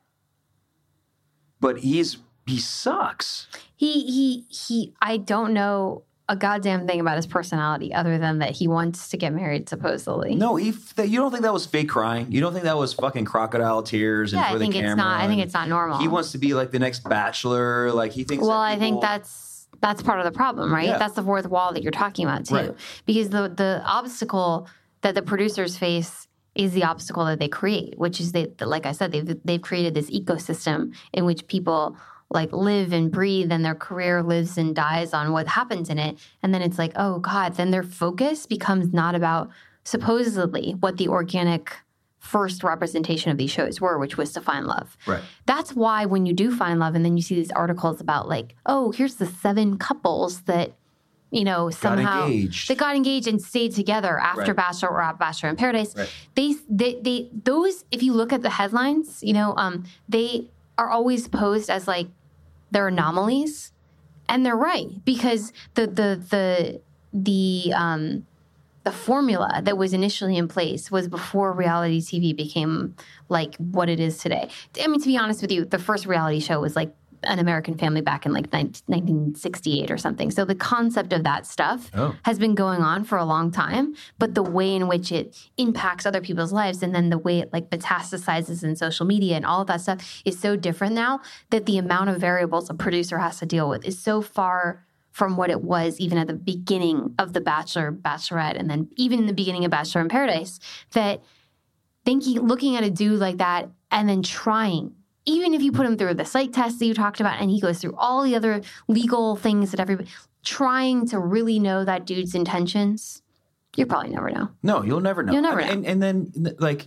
but he's, he sucks. He, he, he, I don't know a goddamn thing about his personality other than that he wants to get married, supposedly. No, he. You don't think that was fake crying? You don't think that was fucking crocodile tears and Yeah, for I the think camera? it's not. I think it's not normal. He wants to be like the next Bachelor. Like he thinks. Well, that I think people- that's that's part of the problem, right? Yeah. That's the fourth wall that you're talking about too, Right. because the the obstacle that the producers face is the obstacle that they create, which is they, like I said, they've they've created this ecosystem in which people like live and breathe, and their career lives and dies on what happens in it. And then it's like, oh God, then their focus becomes not about supposedly what the organic first representation of these shows were, which was to find love. Right. That's why when you do find love and then you see these articles about like, oh, here's the seven couples that, you know, somehow engaged. they got engaged and stayed together after Right. Bachelor or Bachelor in Paradise. Right. They, they, they, those, if you look at the headlines, you know, um, they are always posed as like, they're anomalies, and they're right, because the the the the um the formula that was initially in place was before reality T V became like what it is today. I mean, to be honest with you, the first reality show was like An American Family back in like nineteen sixty-eight or something. So the concept of that stuff Oh. has been going on for a long time, but the way in which it impacts other people's lives and then the way it like metastasizes in social media and all of that stuff is so different now that the amount of variables a producer has to deal with is so far from what it was even at the beginning of The Bachelor, Bachelorette, and then even in the beginning of Bachelor in Paradise, that thinking, looking at a dude like that and then trying, even if you put him through the psych test that you talked about and he goes through all the other legal things that everybody, trying to really know that dude's intentions, you'll probably never know. No, you'll never know. You'll never and, know. And, and then like,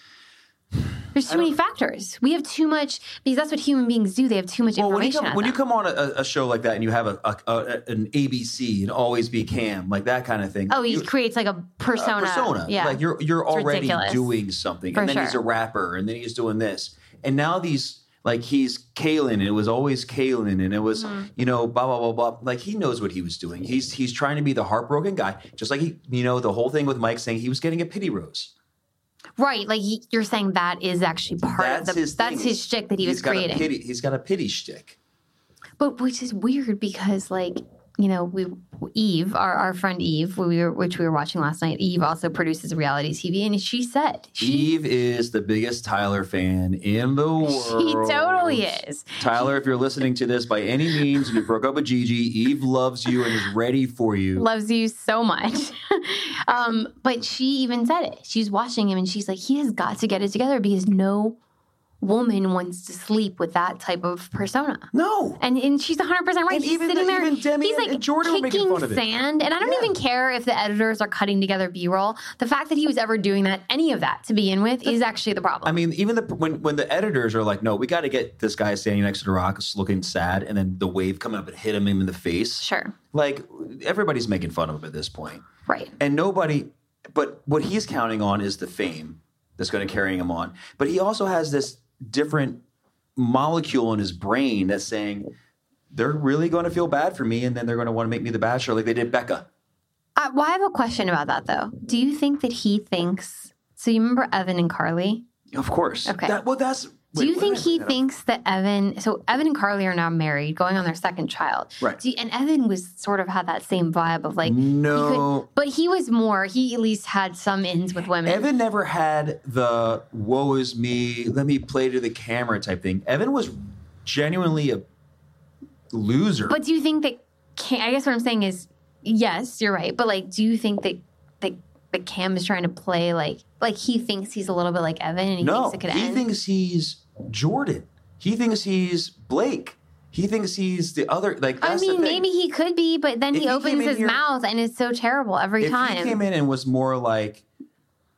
There's too many factors. We have too much, because that's what human beings do. They have too much well, when you information. come on when you them. come on a, a show like that and you have a, a, a an A B C and always be Cam, like that kind of thing. Oh, he you, creates like a persona. a persona. Yeah. Like you're you're It's already ridiculous. doing something. For and then he's a sure. rapper and then he's doing this. And now these like he's Kalen and it was always Kalen and it was, Mm-hmm. you know, blah blah blah blah. Like he knows what he was doing. He's he's trying to be the heartbroken guy. Just like he you know, the whole thing with Mike saying he was getting a pity rose. Right. Like he, you're saying that is actually part That's of the, his that's thing. his shtick that he He's was got a creating. pity, he's got a pity shtick. But which is weird because, like, you know, we Eve, our, our friend Eve, we were, which we were watching last night. Eve also produces reality T V, and she said she Eve is the biggest Tyler fan in the world. she totally is. Tyler, if you're listening to this by any means and you broke up with Gigi, Eve loves you and is ready for you. Loves you so much. um, but she even said it. She's watching him, and she's like, he has got to get it together because no woman wants to sleep with that type of persona. No. And and she's one hundred percent right. And He's even sitting the- there. even Demi he's and- like and Jordan were making kicking fun of it. sand. And I don't Yeah. even care if the editors are cutting together B-roll. The fact that he was ever doing that, any of that to begin with, is actually the problem. I mean, even the when when the editors are like, no, we got to get this guy standing next to the rock looking sad and then the wave coming up and hit him in the face. Sure. Like, everybody's making fun of him at this point. Right. And nobody, but what he's counting on is the fame that's going to carry him on. But he also has this different molecule in his brain that's saying, they're really going to feel bad for me and then they're going to want to make me the Bachelor like they did Becca. Uh, well, I have a question about that, though. Do you think that he thinks... So you remember Evan and Carly? Of course. Okay. That, well, that's... Do wait, you what think did I he bring that up? thinks that Evan... So Evan and Carly are now married, going on their second child. Right. Do you- and Evan was sort of had that same vibe of like... he No. could- but he was more... He at least had some ins with women. Evan never had the woe is me, let me play to the camera type thing. Evan was genuinely a loser. But do you think that... Cam, I guess what I'm saying is, yes, you're right. But like, do you think that, that, that Cam is trying to play like... Like he thinks he's a little bit like Evan and he no, thinks it could he end? thinks he's Jordan. He thinks he's Blake. He thinks he's the other. Like I that's mean, the thing. maybe he could be, but then If he he opens came in his here- mouth and it's so terrible every if time. he came in and was more like,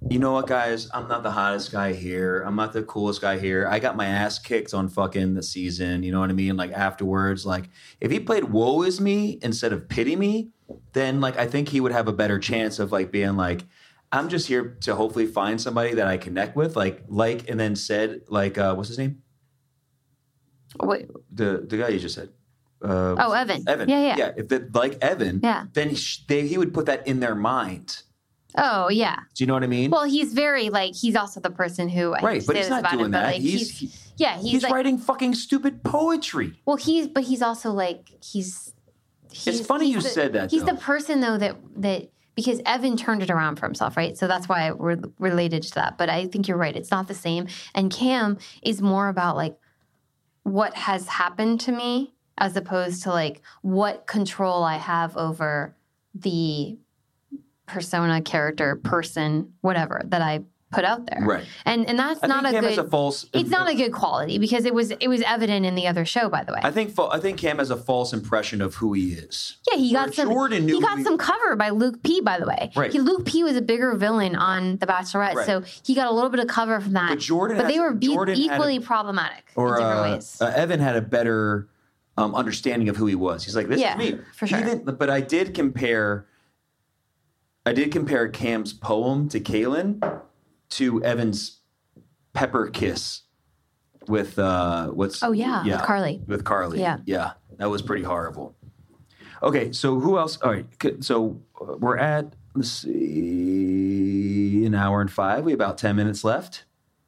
you know what, guys? I'm not the hottest guy here. I'm not the coolest guy here. I got my ass kicked on fucking the season. You know what I mean? Like afterwards, like if he played woe is me instead of pity me, then like I think he would have a better chance of like being like, I'm just here to hopefully find somebody that I connect with, like like and then said like uh, what's his name? Wait. The the guy you just said. Uh, oh, Evan. Evan. Yeah, yeah. Yeah. If they, like Evan, yeah. then he, sh- they, he would put that in their mind. Oh, yeah. Do you know what I mean? Well, he's very, like, he's also the person who... I right, but he's not doing him, that. Like, he's, he's, he's... Yeah, he's, he's like, writing fucking stupid poetry. Well, he's... But he's also, like, he's... he's it's funny he's you the, said that, He's though. the person, though, that... that because Evan turned it around for himself, right? So that's why we're related to that. But I think you're right. It's not the same. And Cam is more about, like, what has happened to me as opposed to, like, what control I have over the persona, character, person, whatever that I put out there. Right. And and that's I not think a Cam good... has a false... It's not a good quality because it was it was evident in the other show, by the way. I think I think Cam has a false impression of who he is. Yeah, he got Where some. Jordan knew he got he- some cover by Luke P. By the way, Right. He, Luke P. was a bigger villain on The Bachelorette, Right. so he got a little bit of cover from that. But Jordan but they has- were be- Jordan had equally a- problematic Or in different uh, ways. uh, Evan had a better um, understanding of who he was. He's like, this Yeah, is me. for sure. Even, but I did compare... I did compare Cam's poem to Kaylin to Evan's pepper kiss with uh, what's Oh, yeah, with Carly. With Carly, Yeah. yeah, that was pretty horrible. Okay, so who else? All right, c- so uh, we're at let's see, an hour and five. We have about ten minutes left.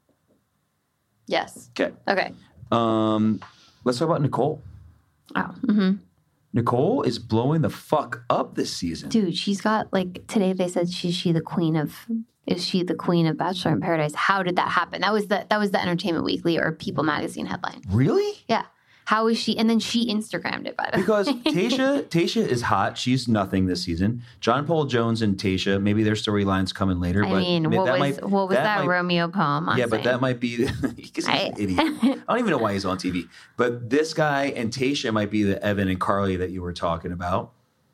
Yes. Okay, Okay. um, let's talk about Nicole. Oh. Mm-hmm. Nicole is blowing the fuck up this season. Dude, she's got like today. They said she's she the queen of. Is she the queen of Bachelor in Paradise? How did that happen? That was the that was the Entertainment Weekly or People Magazine headline. Really? Yeah. How is she? And then she Instagrammed it, by the way. Because Tayshia, Tayshia is hot. She's nothing this season. John Paul Jones and Tayshia, maybe their storyline's coming later. I but mean, that what was might, what was that, might- Romeo poem? I'm Yeah, but saying? that might be because he's I- an idiot. I don't even know why he's on T V. But this guy and Tayshia might be the Evan and Carly that you were talking about.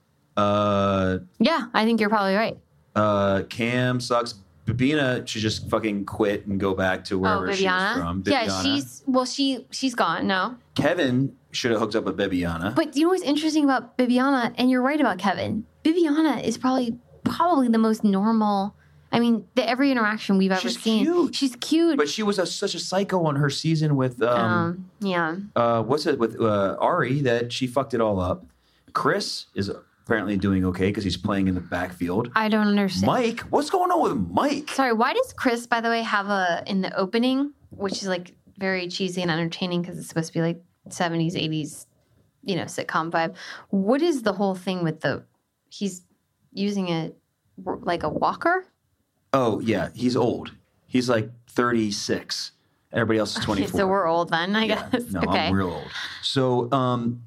Uh, Yeah, I think you're probably right. uh, Cam sucks. Babina should just fucking quit and go back to wherever oh, she's Bibiana. from. Yeah, Bibiana. she's well, she she's gone. No, Kevin should have hooked up with Bibiana. but you know what's interesting about Bibiana, and you're right about Kevin. Bibiana is probably probably the most normal. I mean, the every interaction we've ever She's seen, cute. she's cute. But she was a, such a psycho on her season with um, um, yeah, uh, what's it with uh, Ari that she fucked it all up. Chris is apparently doing okay because he's playing in the backfield. I don't understand. Mike, what's going on with Mike? Sorry, why does Chris, by the way, have a in the opening, which is like very cheesy and entertaining because it's supposed to be like seventies, eighties, you know, sitcom vibe. What is the whole thing with the? He's using it like a walker. Oh yeah, he's old. He's like thirty-six. Everybody else is twenty-four. So we're old then, I Yeah, guess. no, okay. I'm real old. So um,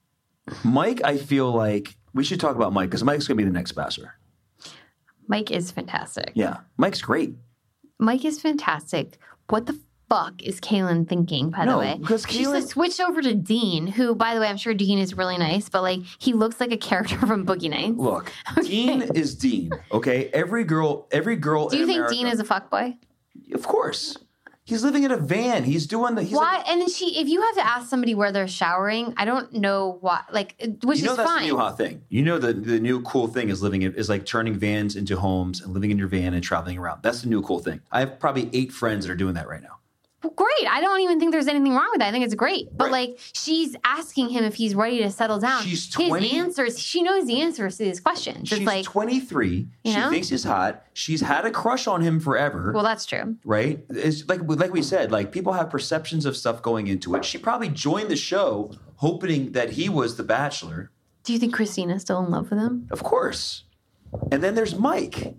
Mike, I feel like we should talk about Mike because Mike's gonna be the next Bachelor. Mike is fantastic. Yeah, Mike's great. Mike is fantastic. What the fuck is Kaylin thinking, by No, the way? because She's Kaylin- switched over to Dean, who, by the way, I'm sure Dean is really nice, but like he looks like a character from Boogie Nights. Look, Dean is Dean. Okay, every girl, every girl. Do you in think America, Dean is a fuckboy? Of course, he's living in a van. He's doing the. He's Why? Like, and then she, if you have to ask somebody where they're showering, I don't know why. Like, it- which you know is that's fine. the new hot thing. You know the the new cool thing is living in, is like turning vans into homes and living in your van and traveling around. That's the new cool thing. I have probably eight friends that are doing that right now. Well, great. I don't even think there's anything wrong with that. I think it's great. But Right. like, she's asking him if he's ready to settle down. She's twenty His answers. She knows the answers to these questions. She's it's like, twenty-three. you She know? thinks he's hot. She's had a crush on him forever. well, that's true. right? It's like like we said, like people have perceptions of stuff going into it. She probably joined the show hoping that he was the Bachelor, Do you think Christina's still in love with him? of course. And then there's Mike.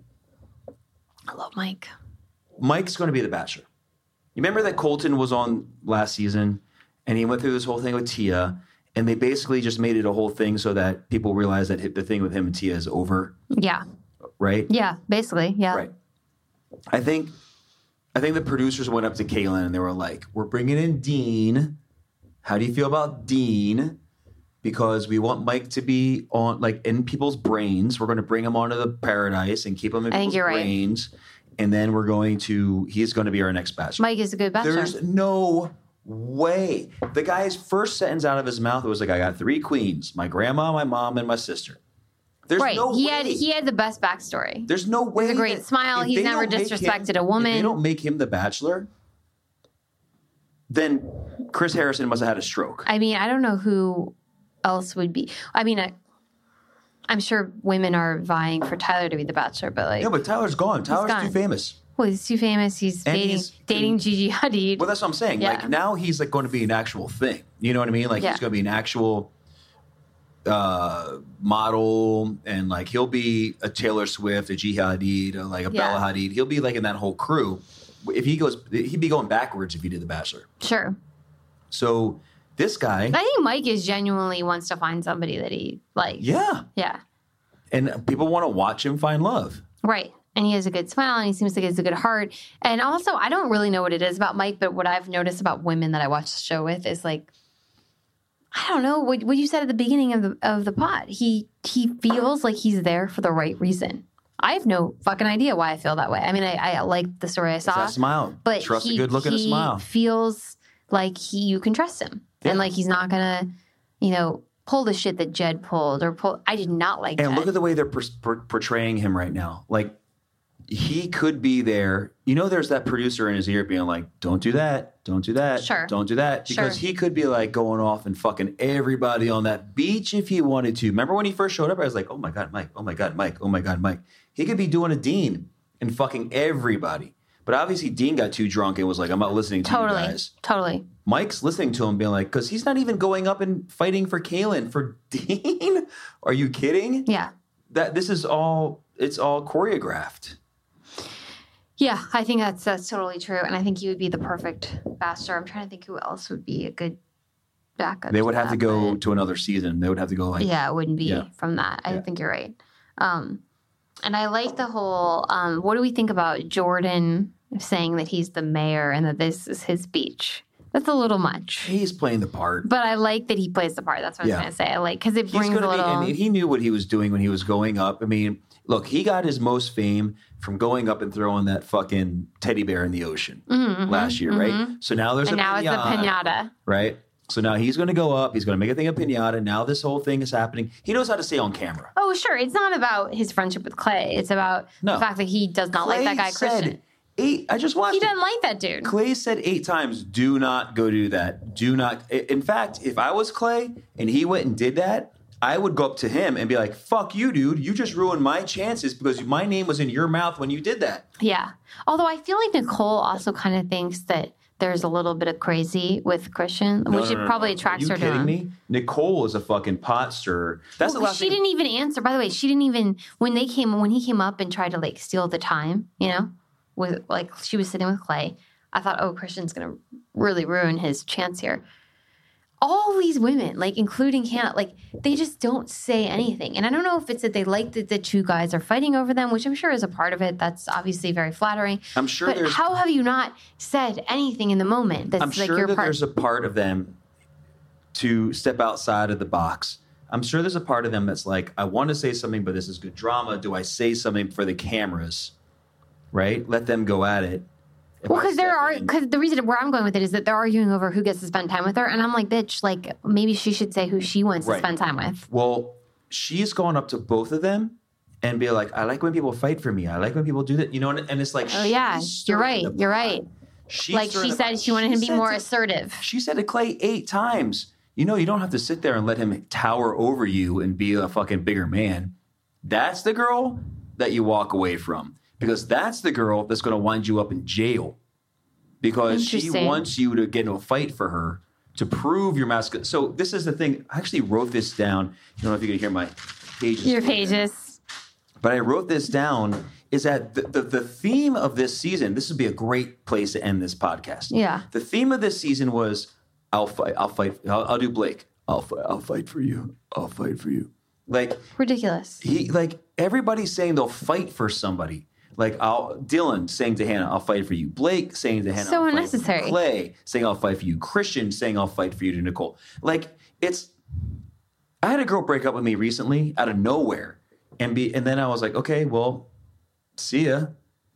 I love Mike. Mike's going to be the Bachelor. You remember that Colton was on last season, and he went through this whole thing with Tia, and they basically just made it a whole thing so that people realize that the thing with him and Tia is over, Yeah. right? Yeah. Basically. Yeah. Right. I think, I think the producers went up to Kaylin and they were like, "We're bringing in Dean. How do you feel about Dean? Because we want Mike to be on, like, in people's brains. We're going to bring him onto the Paradise and keep him in I think people's you're right. brains. and then we're going to, he's going to be our next bachelor. Mike is a good bachelor. There's no way. The guy's first sentence out of his mouth was like, I got three queens, my grandma, my mom, and my sister. There's right. no he way. had he had the best backstory. There's no way. He has a great that, smile. He's never disrespected him, a woman. If they don't make him the bachelor, then Chris Harrison must have had a stroke. I mean, I don't know who else would be. I mean, I, I'm sure women are vying for Tyler to be the bachelor, but like, yeah, but Tyler's gone. Tyler's gone. too famous. Well, he's too famous. He's And dating he's- dating Gigi Hadid. Well, that's what I'm saying. Yeah. Like now he's like going to be an actual thing. You know what I mean? Like Yeah. he's going to be an actual uh, model, and like he'll be a Taylor Swift, a Gigi Hadid, or like a Yeah. Bella Hadid. He'll be like in that whole crew. If he goes, he'd be going backwards if he did The Bachelor. Sure. So this guy, I think Mike is genuinely wants to find somebody that he likes. yeah, Yeah. and people want to watch him find love. Right. And he has a good smile and he seems like he has a good heart. And also, I don't really know what it is about Mike, but what I've noticed about women that I watch the show with is like, I don't know what, what you said at the beginning of the of the pod. He he feels like he's there for the right reason. I have no fucking idea why I feel that way. I mean, I, I like the story I saw. That smile, But trust he, a good look and a he smile. feels like he you can trust him. Yeah. And like he's not gonna, you know, pull the shit that Jed pulled or pull. I did not like And Jed. look at the way they're per- per- portraying him right now. Like he could be there. You know, there's that producer in his ear being like, "Don't do that. Don't do that. Sure. Don't do that." Because Sure. he could be like going off and fucking everybody on that beach if he wanted to. Remember when he first showed up? I was like, "Oh my god, Mike! Oh my god, Mike! Oh my god, Mike!" He could be doing a Dean and fucking everybody. But obviously, Dean got too drunk and was like, "I'm not listening to totally, you guys." totally. Mike's listening to him, being like, because he's not even going up and fighting for Kaylin for Dean. Are you kidding? Yeah. That this is all it's all choreographed. Yeah, I think that's that's totally true, and I think he would be the perfect bachelor. I'm trying to think who else would be a good backup. They would have that, to go but- to another season. They would have to go like yeah, it wouldn't be Yeah. from that. I Yeah. think you're right. Um, and I like the whole. Um, what do we think about Jordan saying that he's the mayor and that this is his beach? That's a little much. he's playing the part. But I like that he plays the part. That's what Yeah. I was going to say. I like because it He's brings gonna a little. be, I mean, he knew what he was doing when he was going up. I mean, look, he got his most fame from going up and throwing that fucking teddy bear in the ocean Mhm, last year, mhm. right? So now there's and a now pinata, it's a pinata. right? So now he's going to go up. He's going to make a thing of pinata. Now this whole thing is happening. He knows how to stay on camera. Oh, sure. It's not about his friendship with Clay. It's about No. the fact that he does not like that guy, said Christian. Eight. I just watched. He it. doesn't like that dude. Clay said eight times, do not go do that. Do not. In fact, if I was Clay and he went and did that, I would go up to him and be like, fuck you, dude. You just ruined my chances because my name was in your mouth when you did that. Yeah. Although I feel like Nicole also kind of thinks that there's a little bit of crazy with Christian, No, which no, it no, probably no. attracts Are her you to kidding him. me? Nicole is a fucking pot stirrer. That's Well, the last she thing. didn't even answer. By the way, she didn't even when they came when he came up and tried to like steal the time, you know, with like she was sitting with Clay. I thought, oh, Christian's gonna really ruin his chance here. All these women, like including Hannah, like they just don't say anything. And I don't know if it's that they like that the two guys are fighting over them, which I'm sure is a part of it. That's obviously very flattering. I'm sure But there's. how have you not said anything in the moment? That's I'm like sure your that part. there's a part of them to step outside of the box. I'm sure there's a part of them that's like, I want to say something, but this is good drama. Do I say something for the cameras? Right? Let them go at it. If Well, I because there step are in- because the reason where I'm going with it is that they're arguing over who gets to spend time with her, and I'm like, bitch, like maybe she should say who she wants Right. to spend time with. Well, she's gone up to both of them and be like, I like when people fight for me. I like when people do that. You know, and, and it's like, Oh yeah, she's you're stirring right. the You're pot. right. She's Like stirring she the said, pot. she wanted him to be said more to- assertive. She said to Clay eight times, you know, you don't have to sit there and let him tower over you and be a fucking bigger man. That's the girl that you walk away from because that's the girl that's going to wind you up in jail because she Interesting. wants you to get into a fight for her to prove your masculine. So this is the thing. I actually wrote this down. I don't know if you can hear my pages. Your pages. But I wrote this down is that the, the, the theme of this season, this would be a great place to end this podcast. Yeah. The theme of this season was, I'll fight, I'll fight, I'll, I'll do Blake. I'll fight, I'll fight for you. I'll fight for you. Like, Ridiculous. he, like, everybody's saying they'll fight for somebody. Like, I'll, Dylan saying to Hannah, I'll fight for you. Blake saying to Hannah, So I'll fight for you. unnecessary. Clay saying, I'll fight for you. Christian saying, I'll fight for you to Nicole. Like, it's, I had a girl break up with me recently out of nowhere. And be, and then I was like, okay, well, see ya.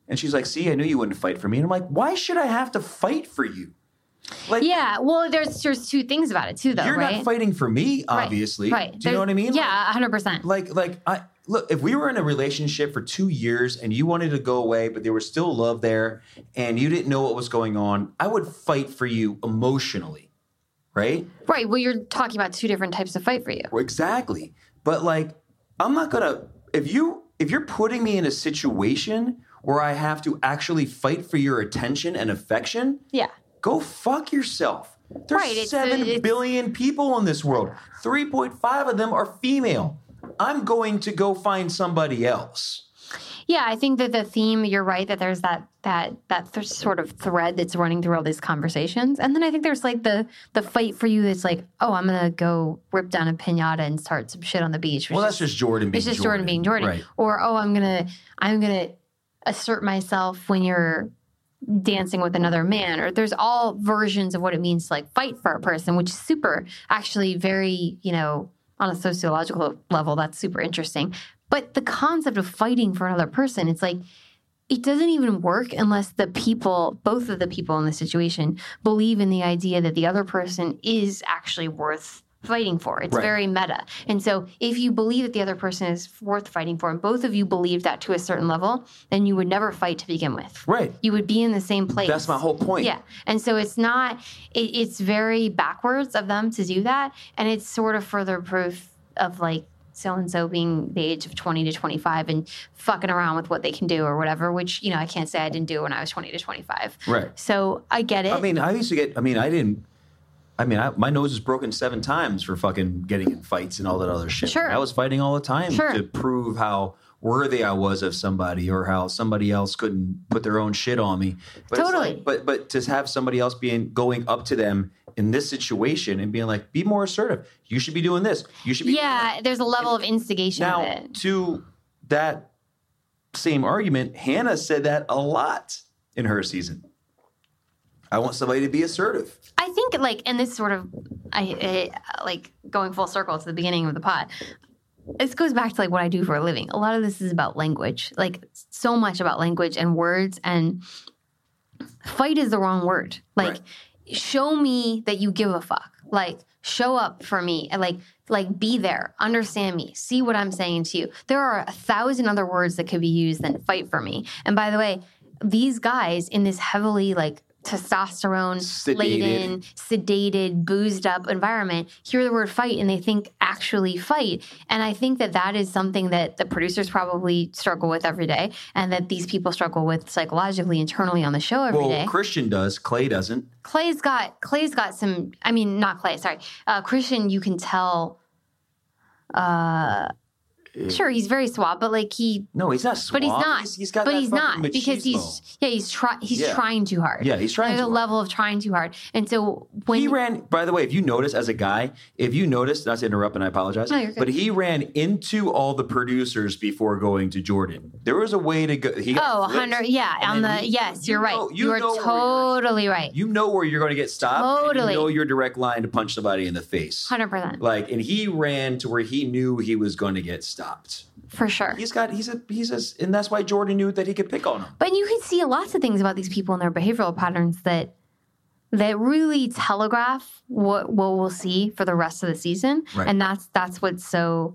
And she's like, see, I knew you wouldn't fight for me. And I'm like, why should I have to fight for you? Like, yeah, well, there's there's two things about it too, though. You're right? not fighting for me, obviously. Right. right. Do you There's, know what I mean? Yeah, one hundred percent. Like, like I look. If we were in a relationship for two years and you wanted to go away, but there was still love there, and you didn't know what was going on, I would fight for you emotionally, right? Right. Well, you're talking about two different types of fight for you. Exactly. But like, I'm not gonna. If you if you're putting me in a situation where I have to actually fight for your attention and affection, yeah. Go fuck yourself. There's right, it's, seven it's, billion people in this world. three point five of them are female. I'm going to go find somebody else. Yeah, I think that the theme, you're right, that there's that that that th- sort of thread that's running through all these conversations. And then I think there's like the the fight for you that's like, oh, I'm going to go rip down a piñata and start some shit on the beach. Well, that's just Jordan being It's just Jordan. Jordan being Jordan. Right. Or, oh, I'm going to I'm going to assert myself when you're dancing with another man, or there's all versions of what it means to like fight for a person, which is super, actually very, you know, on a sociological level, that's super interesting. But the concept of fighting for another person, it's like, it doesn't even work unless the people, both of the people in the situation, believe in the idea that the other person is actually worth fighting for. It's right. very meta. And so if you believe that the other person is worth fighting for, and both of you believe that to a certain level, then you would never fight to begin with. Right. You would be in the same place. That's my whole point. Yeah. And so it's not, it, it's very backwards of them to do that. And it's sort of further proof of like so-and-so being the age of twenty to twenty-five and fucking around with what they can do or whatever, which, you know, I can't say I didn't do when I was twenty to twenty-five. Right. So I get it. I mean, I used to get, I mean, I didn't, I mean, I, my nose was broken seven times for fucking getting in fights and all that other shit. Sure. I was fighting all the time Sure. to prove how worthy I was of somebody or how somebody else couldn't put their own shit on me. But it's Totally. like, but but to have somebody else being going up to them in this situation and being like, be more assertive. You should be doing this. You should be. Yeah, there's a level of instigation Now, of it. to that same argument, Hannah said that a lot in her season. I want somebody to be assertive. I think, like, and this sort of, I, I like going full circle to the beginning of the pod. This goes back to like what I do for a living. A lot of this is about language, like so much about language and words. And fight is the wrong word. Like, Right. show me that you give a fuck. Like, show up for me and like, like be there, understand me, see what I'm saying to you. There are a thousand other words that could be used than fight for me. And by the way, these guys in this heavily like testosterone laden, sedated, boozed up environment hear the word fight and they think actually fight. And I think that that is something that the producers probably struggle with every day and that these people struggle with psychologically internally on the show every well, day. Christian does. Clay doesn't. Clay's got Clay's got some, I mean, not Clay, sorry. Uh, Christian, you can tell, uh, sure, he's very suave, but like he, No, he's not suave. but he's not, He's, he's got but that he's fucking not because he's, machismo. yeah, he's trying, he's Yeah. trying too hard. Yeah, he's trying There's too a hard. level of trying too hard. And so when He ran, by the way, if you notice as a guy, if you notice, not to interrupt and I apologize, No, you're good. but he ran into all the producers before going to Jordan. There was a way to go. He got Oh, flipped, one hundred, yeah, and on the, then he- yes, you you're right. know- You, you are know where you're- totally right. You know where you're going to get stopped. and Totally. You know your direct line to punch somebody in the face. one hundred percent. Like, and he ran to where he knew he was going to get stopped. For sure. He's got, he's a, he's a, and that's why Jordan knew that he could pick on him. But you can see lots of things about these people and their behavioral patterns that that really telegraph what what we'll see for the rest of the season. Right. And that's that's what's so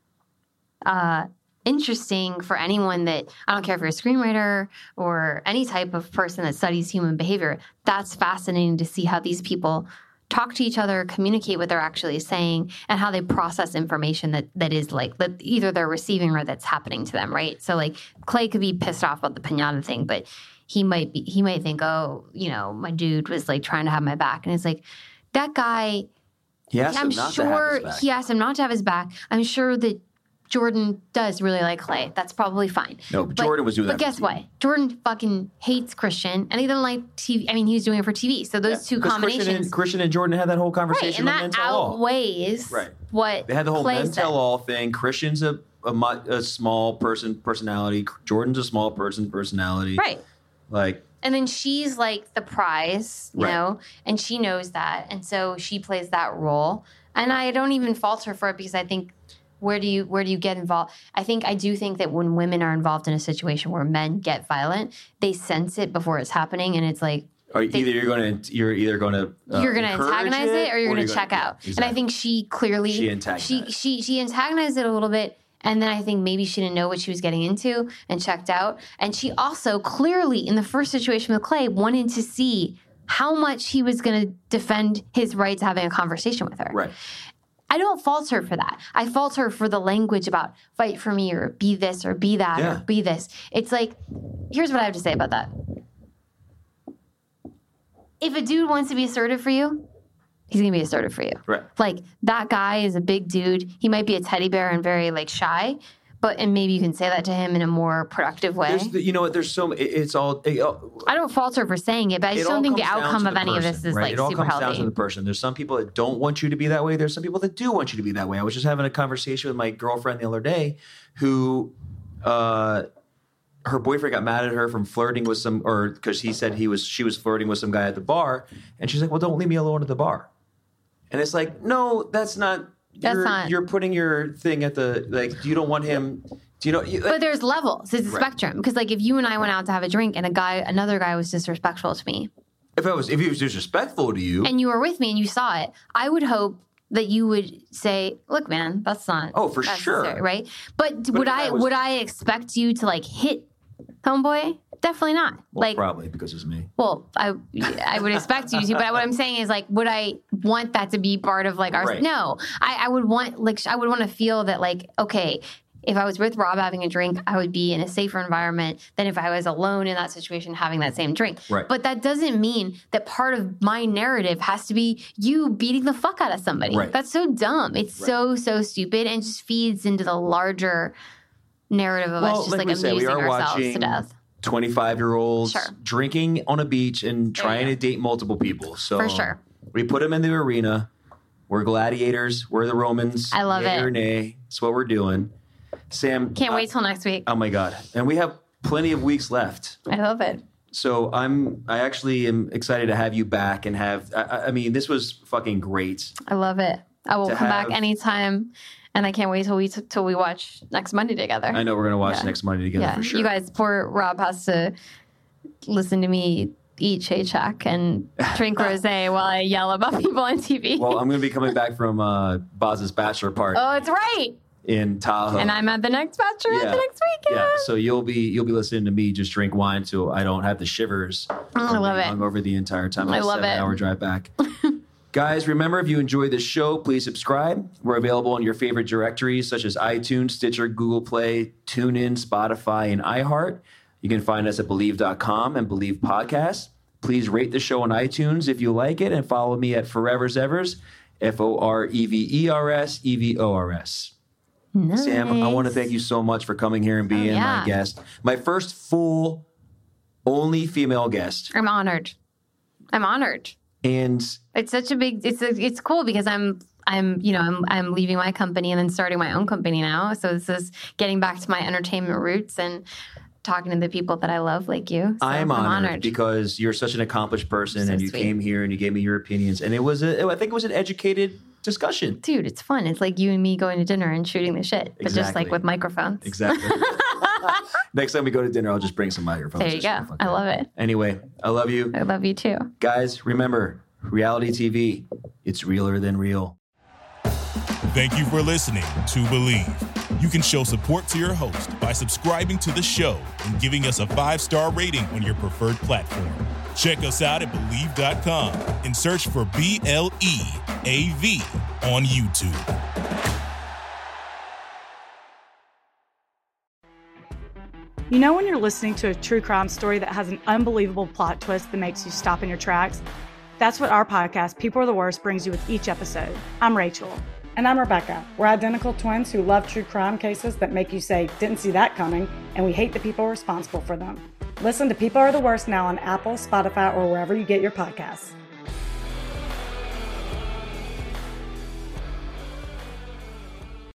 uh, interesting for anyone that, I don't care if you're a screenwriter or any type of person that studies human behavior. That's fascinating to see how these people talk to each other, communicate what they're actually saying, and how they process information that that is like that either they're receiving or that's happening to them, right? So like Clay could be pissed off about the piñata thing, but he might be he might think, oh, you know, my dude was like trying to have my back, and it's like that guy. He asked I'm him not sure to have his back. he asked him not to have his back. I'm sure that Jordan does really like Clay. That's probably fine. No, but Jordan was doing But that for guess T V. what? Jordan fucking hates Christian, and he doesn't like T V. I mean, he was doing it for T V. So those two 'Cause combinations, Christian and, Christian and Jordan had that whole right? conversation And on that Men Tell All. outweighs Right. what They had the whole Clay men said. tell all thing. Christian's a, a mu- a small person personality. Jordan's a small person personality. Right. Like, And then she's like the prize, you Right. know, and she knows that. And so she plays that role. And I don't even fault her for it because I think Where do you where do you get involved? I think I do think that when women are involved in a situation where men get violent, they sense it before it's happening, and it's like or they, either you're going to you're either going to uh, you're going to antagonize it, or you're going to check gonna, out. Exactly. And I think she clearly she antagonized. she she she antagonized it a little bit, and then I think maybe she didn't know what she was getting into and checked out. And she also clearly in the first situation with Clay wanted to see how much he was going to defend his right to having a conversation with her. Right. I don't fault her for that. I fault her for the language about fight for me or be this or be that yeah. or be this. It's like, here's what I have to say about that. If a dude wants to be assertive for you, he's going to be assertive for you. Right. Like, that guy is a big dude. He might be a teddy bear and very, like, shy. But, and maybe you can say that to him in a more productive way. There's the, you know what? There's so it, it's all. It, I don't fault her for saying it, but I just don't think the outcome of any person, of this is right? like it all super comes healthy. down to the person. There's some people that don't want you to be that way. There's some people that do want you to be that way. I was just having a conversation with my girlfriend the other day, who, uh, her boyfriend got mad at her from flirting with some, or because he said he was she was flirting with some guy at the bar, and she's like, "Well, don't leave me alone at the bar." And it's like, no, that's not. That's you're, not. You're putting your thing at the like. You don't want him. Do you know? You, But there's levels. It's a Right. spectrum. Because like if you and I went out to have a drink and a guy, another guy was disrespectful to me, if I was, if he was disrespectful to you, and you were with me and you saw it, I would hope that you would say, "Look, man, that's not." Oh, for necessary," sure. right? But, But would if I I was- would I expect you to like hit homeboy? Definitely not. well, like, probably because it's me. well, I I would expect you to, but what I'm saying is like, would I want that to be part of like our? Right. No, I, I would want like I would want to feel that like okay. If I was with Rob having a drink, I would be in a safer environment than if I was alone in that situation having that same drink. Right. But that doesn't mean that part of my narrative has to be you beating the fuck out of somebody. Right. That's so dumb. It's Right. so, so stupid and just feeds into the larger narrative of Well, us just like like, we said, we amusing are ourselves watching to death. twenty-five-year-olds Sure. drinking on a beach and There you trying go. to date multiple people. So For sure. we put them in the arena. We're gladiators. We're the Romans. I love Yay it. or nay. That's what we're doing. Sam. Can't uh, wait till next week. Oh my God. And we have plenty of weeks left. I love it. So I'm, I actually am excited to have you back and have, I, I mean, this was fucking great. I love it. I will To come have- back anytime, and I can't wait till we t- till we watch next Monday together. I know we're going to watch Yeah. next Monday together yeah, for sure. you guys. Poor Rob has to listen to me eat Shake and drink rosé while I yell about people on T V. Well, I'm going to be coming back from uh, Boz's bachelor party oh, it's right. in Tahoe. And I'm at the next bachelorette Yeah. the next weekend. Yeah, so you'll be you'll be listening to me just drink wine so I don't have the shivers. I love it. Over the entire time. I of a love it. Seven-hour drive back. Guys, remember if you enjoyed this show, please subscribe. We're available on your favorite directories such as iTunes, Stitcher, Google Play, TuneIn, Spotify, and iHeart. You can find us at Believe dot com and Believe Podcasts. Please rate the show on iTunes if you like it, and follow me at Forever's Evers, F O R E V E R S E V O R S. Nice. Sam, I want to thank you so much for coming here and being Oh, yeah. my guest. My first full, only female guest. I'm honored. I'm honored. And It's such a big. It's it's cool because I'm I'm you know I'm I'm leaving my company and then starting my own company now. So this is getting back to my entertainment roots and talking to the people that I love, like you. So I'm, I'm honored, honored. because you're such an accomplished person So and you sweet. came here and you gave me your opinions. And it was, a, I think it was an educated discussion. Dude, it's fun. It's like you and me going to dinner and shooting the shit, but just Exactly. like with microphones. Exactly. Next time we go to dinner, I'll just bring some microphones. There you go. I love it. Anyway, I love you. I love you too. Guys, remember, reality T V, it's realer than real. Thank you for listening to Believe. You can show support to your host by subscribing to the show and giving us a five-star rating on your preferred platform. Check us out at Believe dot com and search for B L E A V on YouTube. You know when you're listening to a true crime story that has an unbelievable plot twist that makes you stop in your tracks? That's what our podcast, People Are the Worst, brings you with each episode. I'm Rachel. And I'm Rebecca. We're identical twins who love true crime cases that make you say, didn't see that coming, and we hate the people responsible for them. Listen to People Are the Worst now on Apple, Spotify, or wherever you get your podcasts.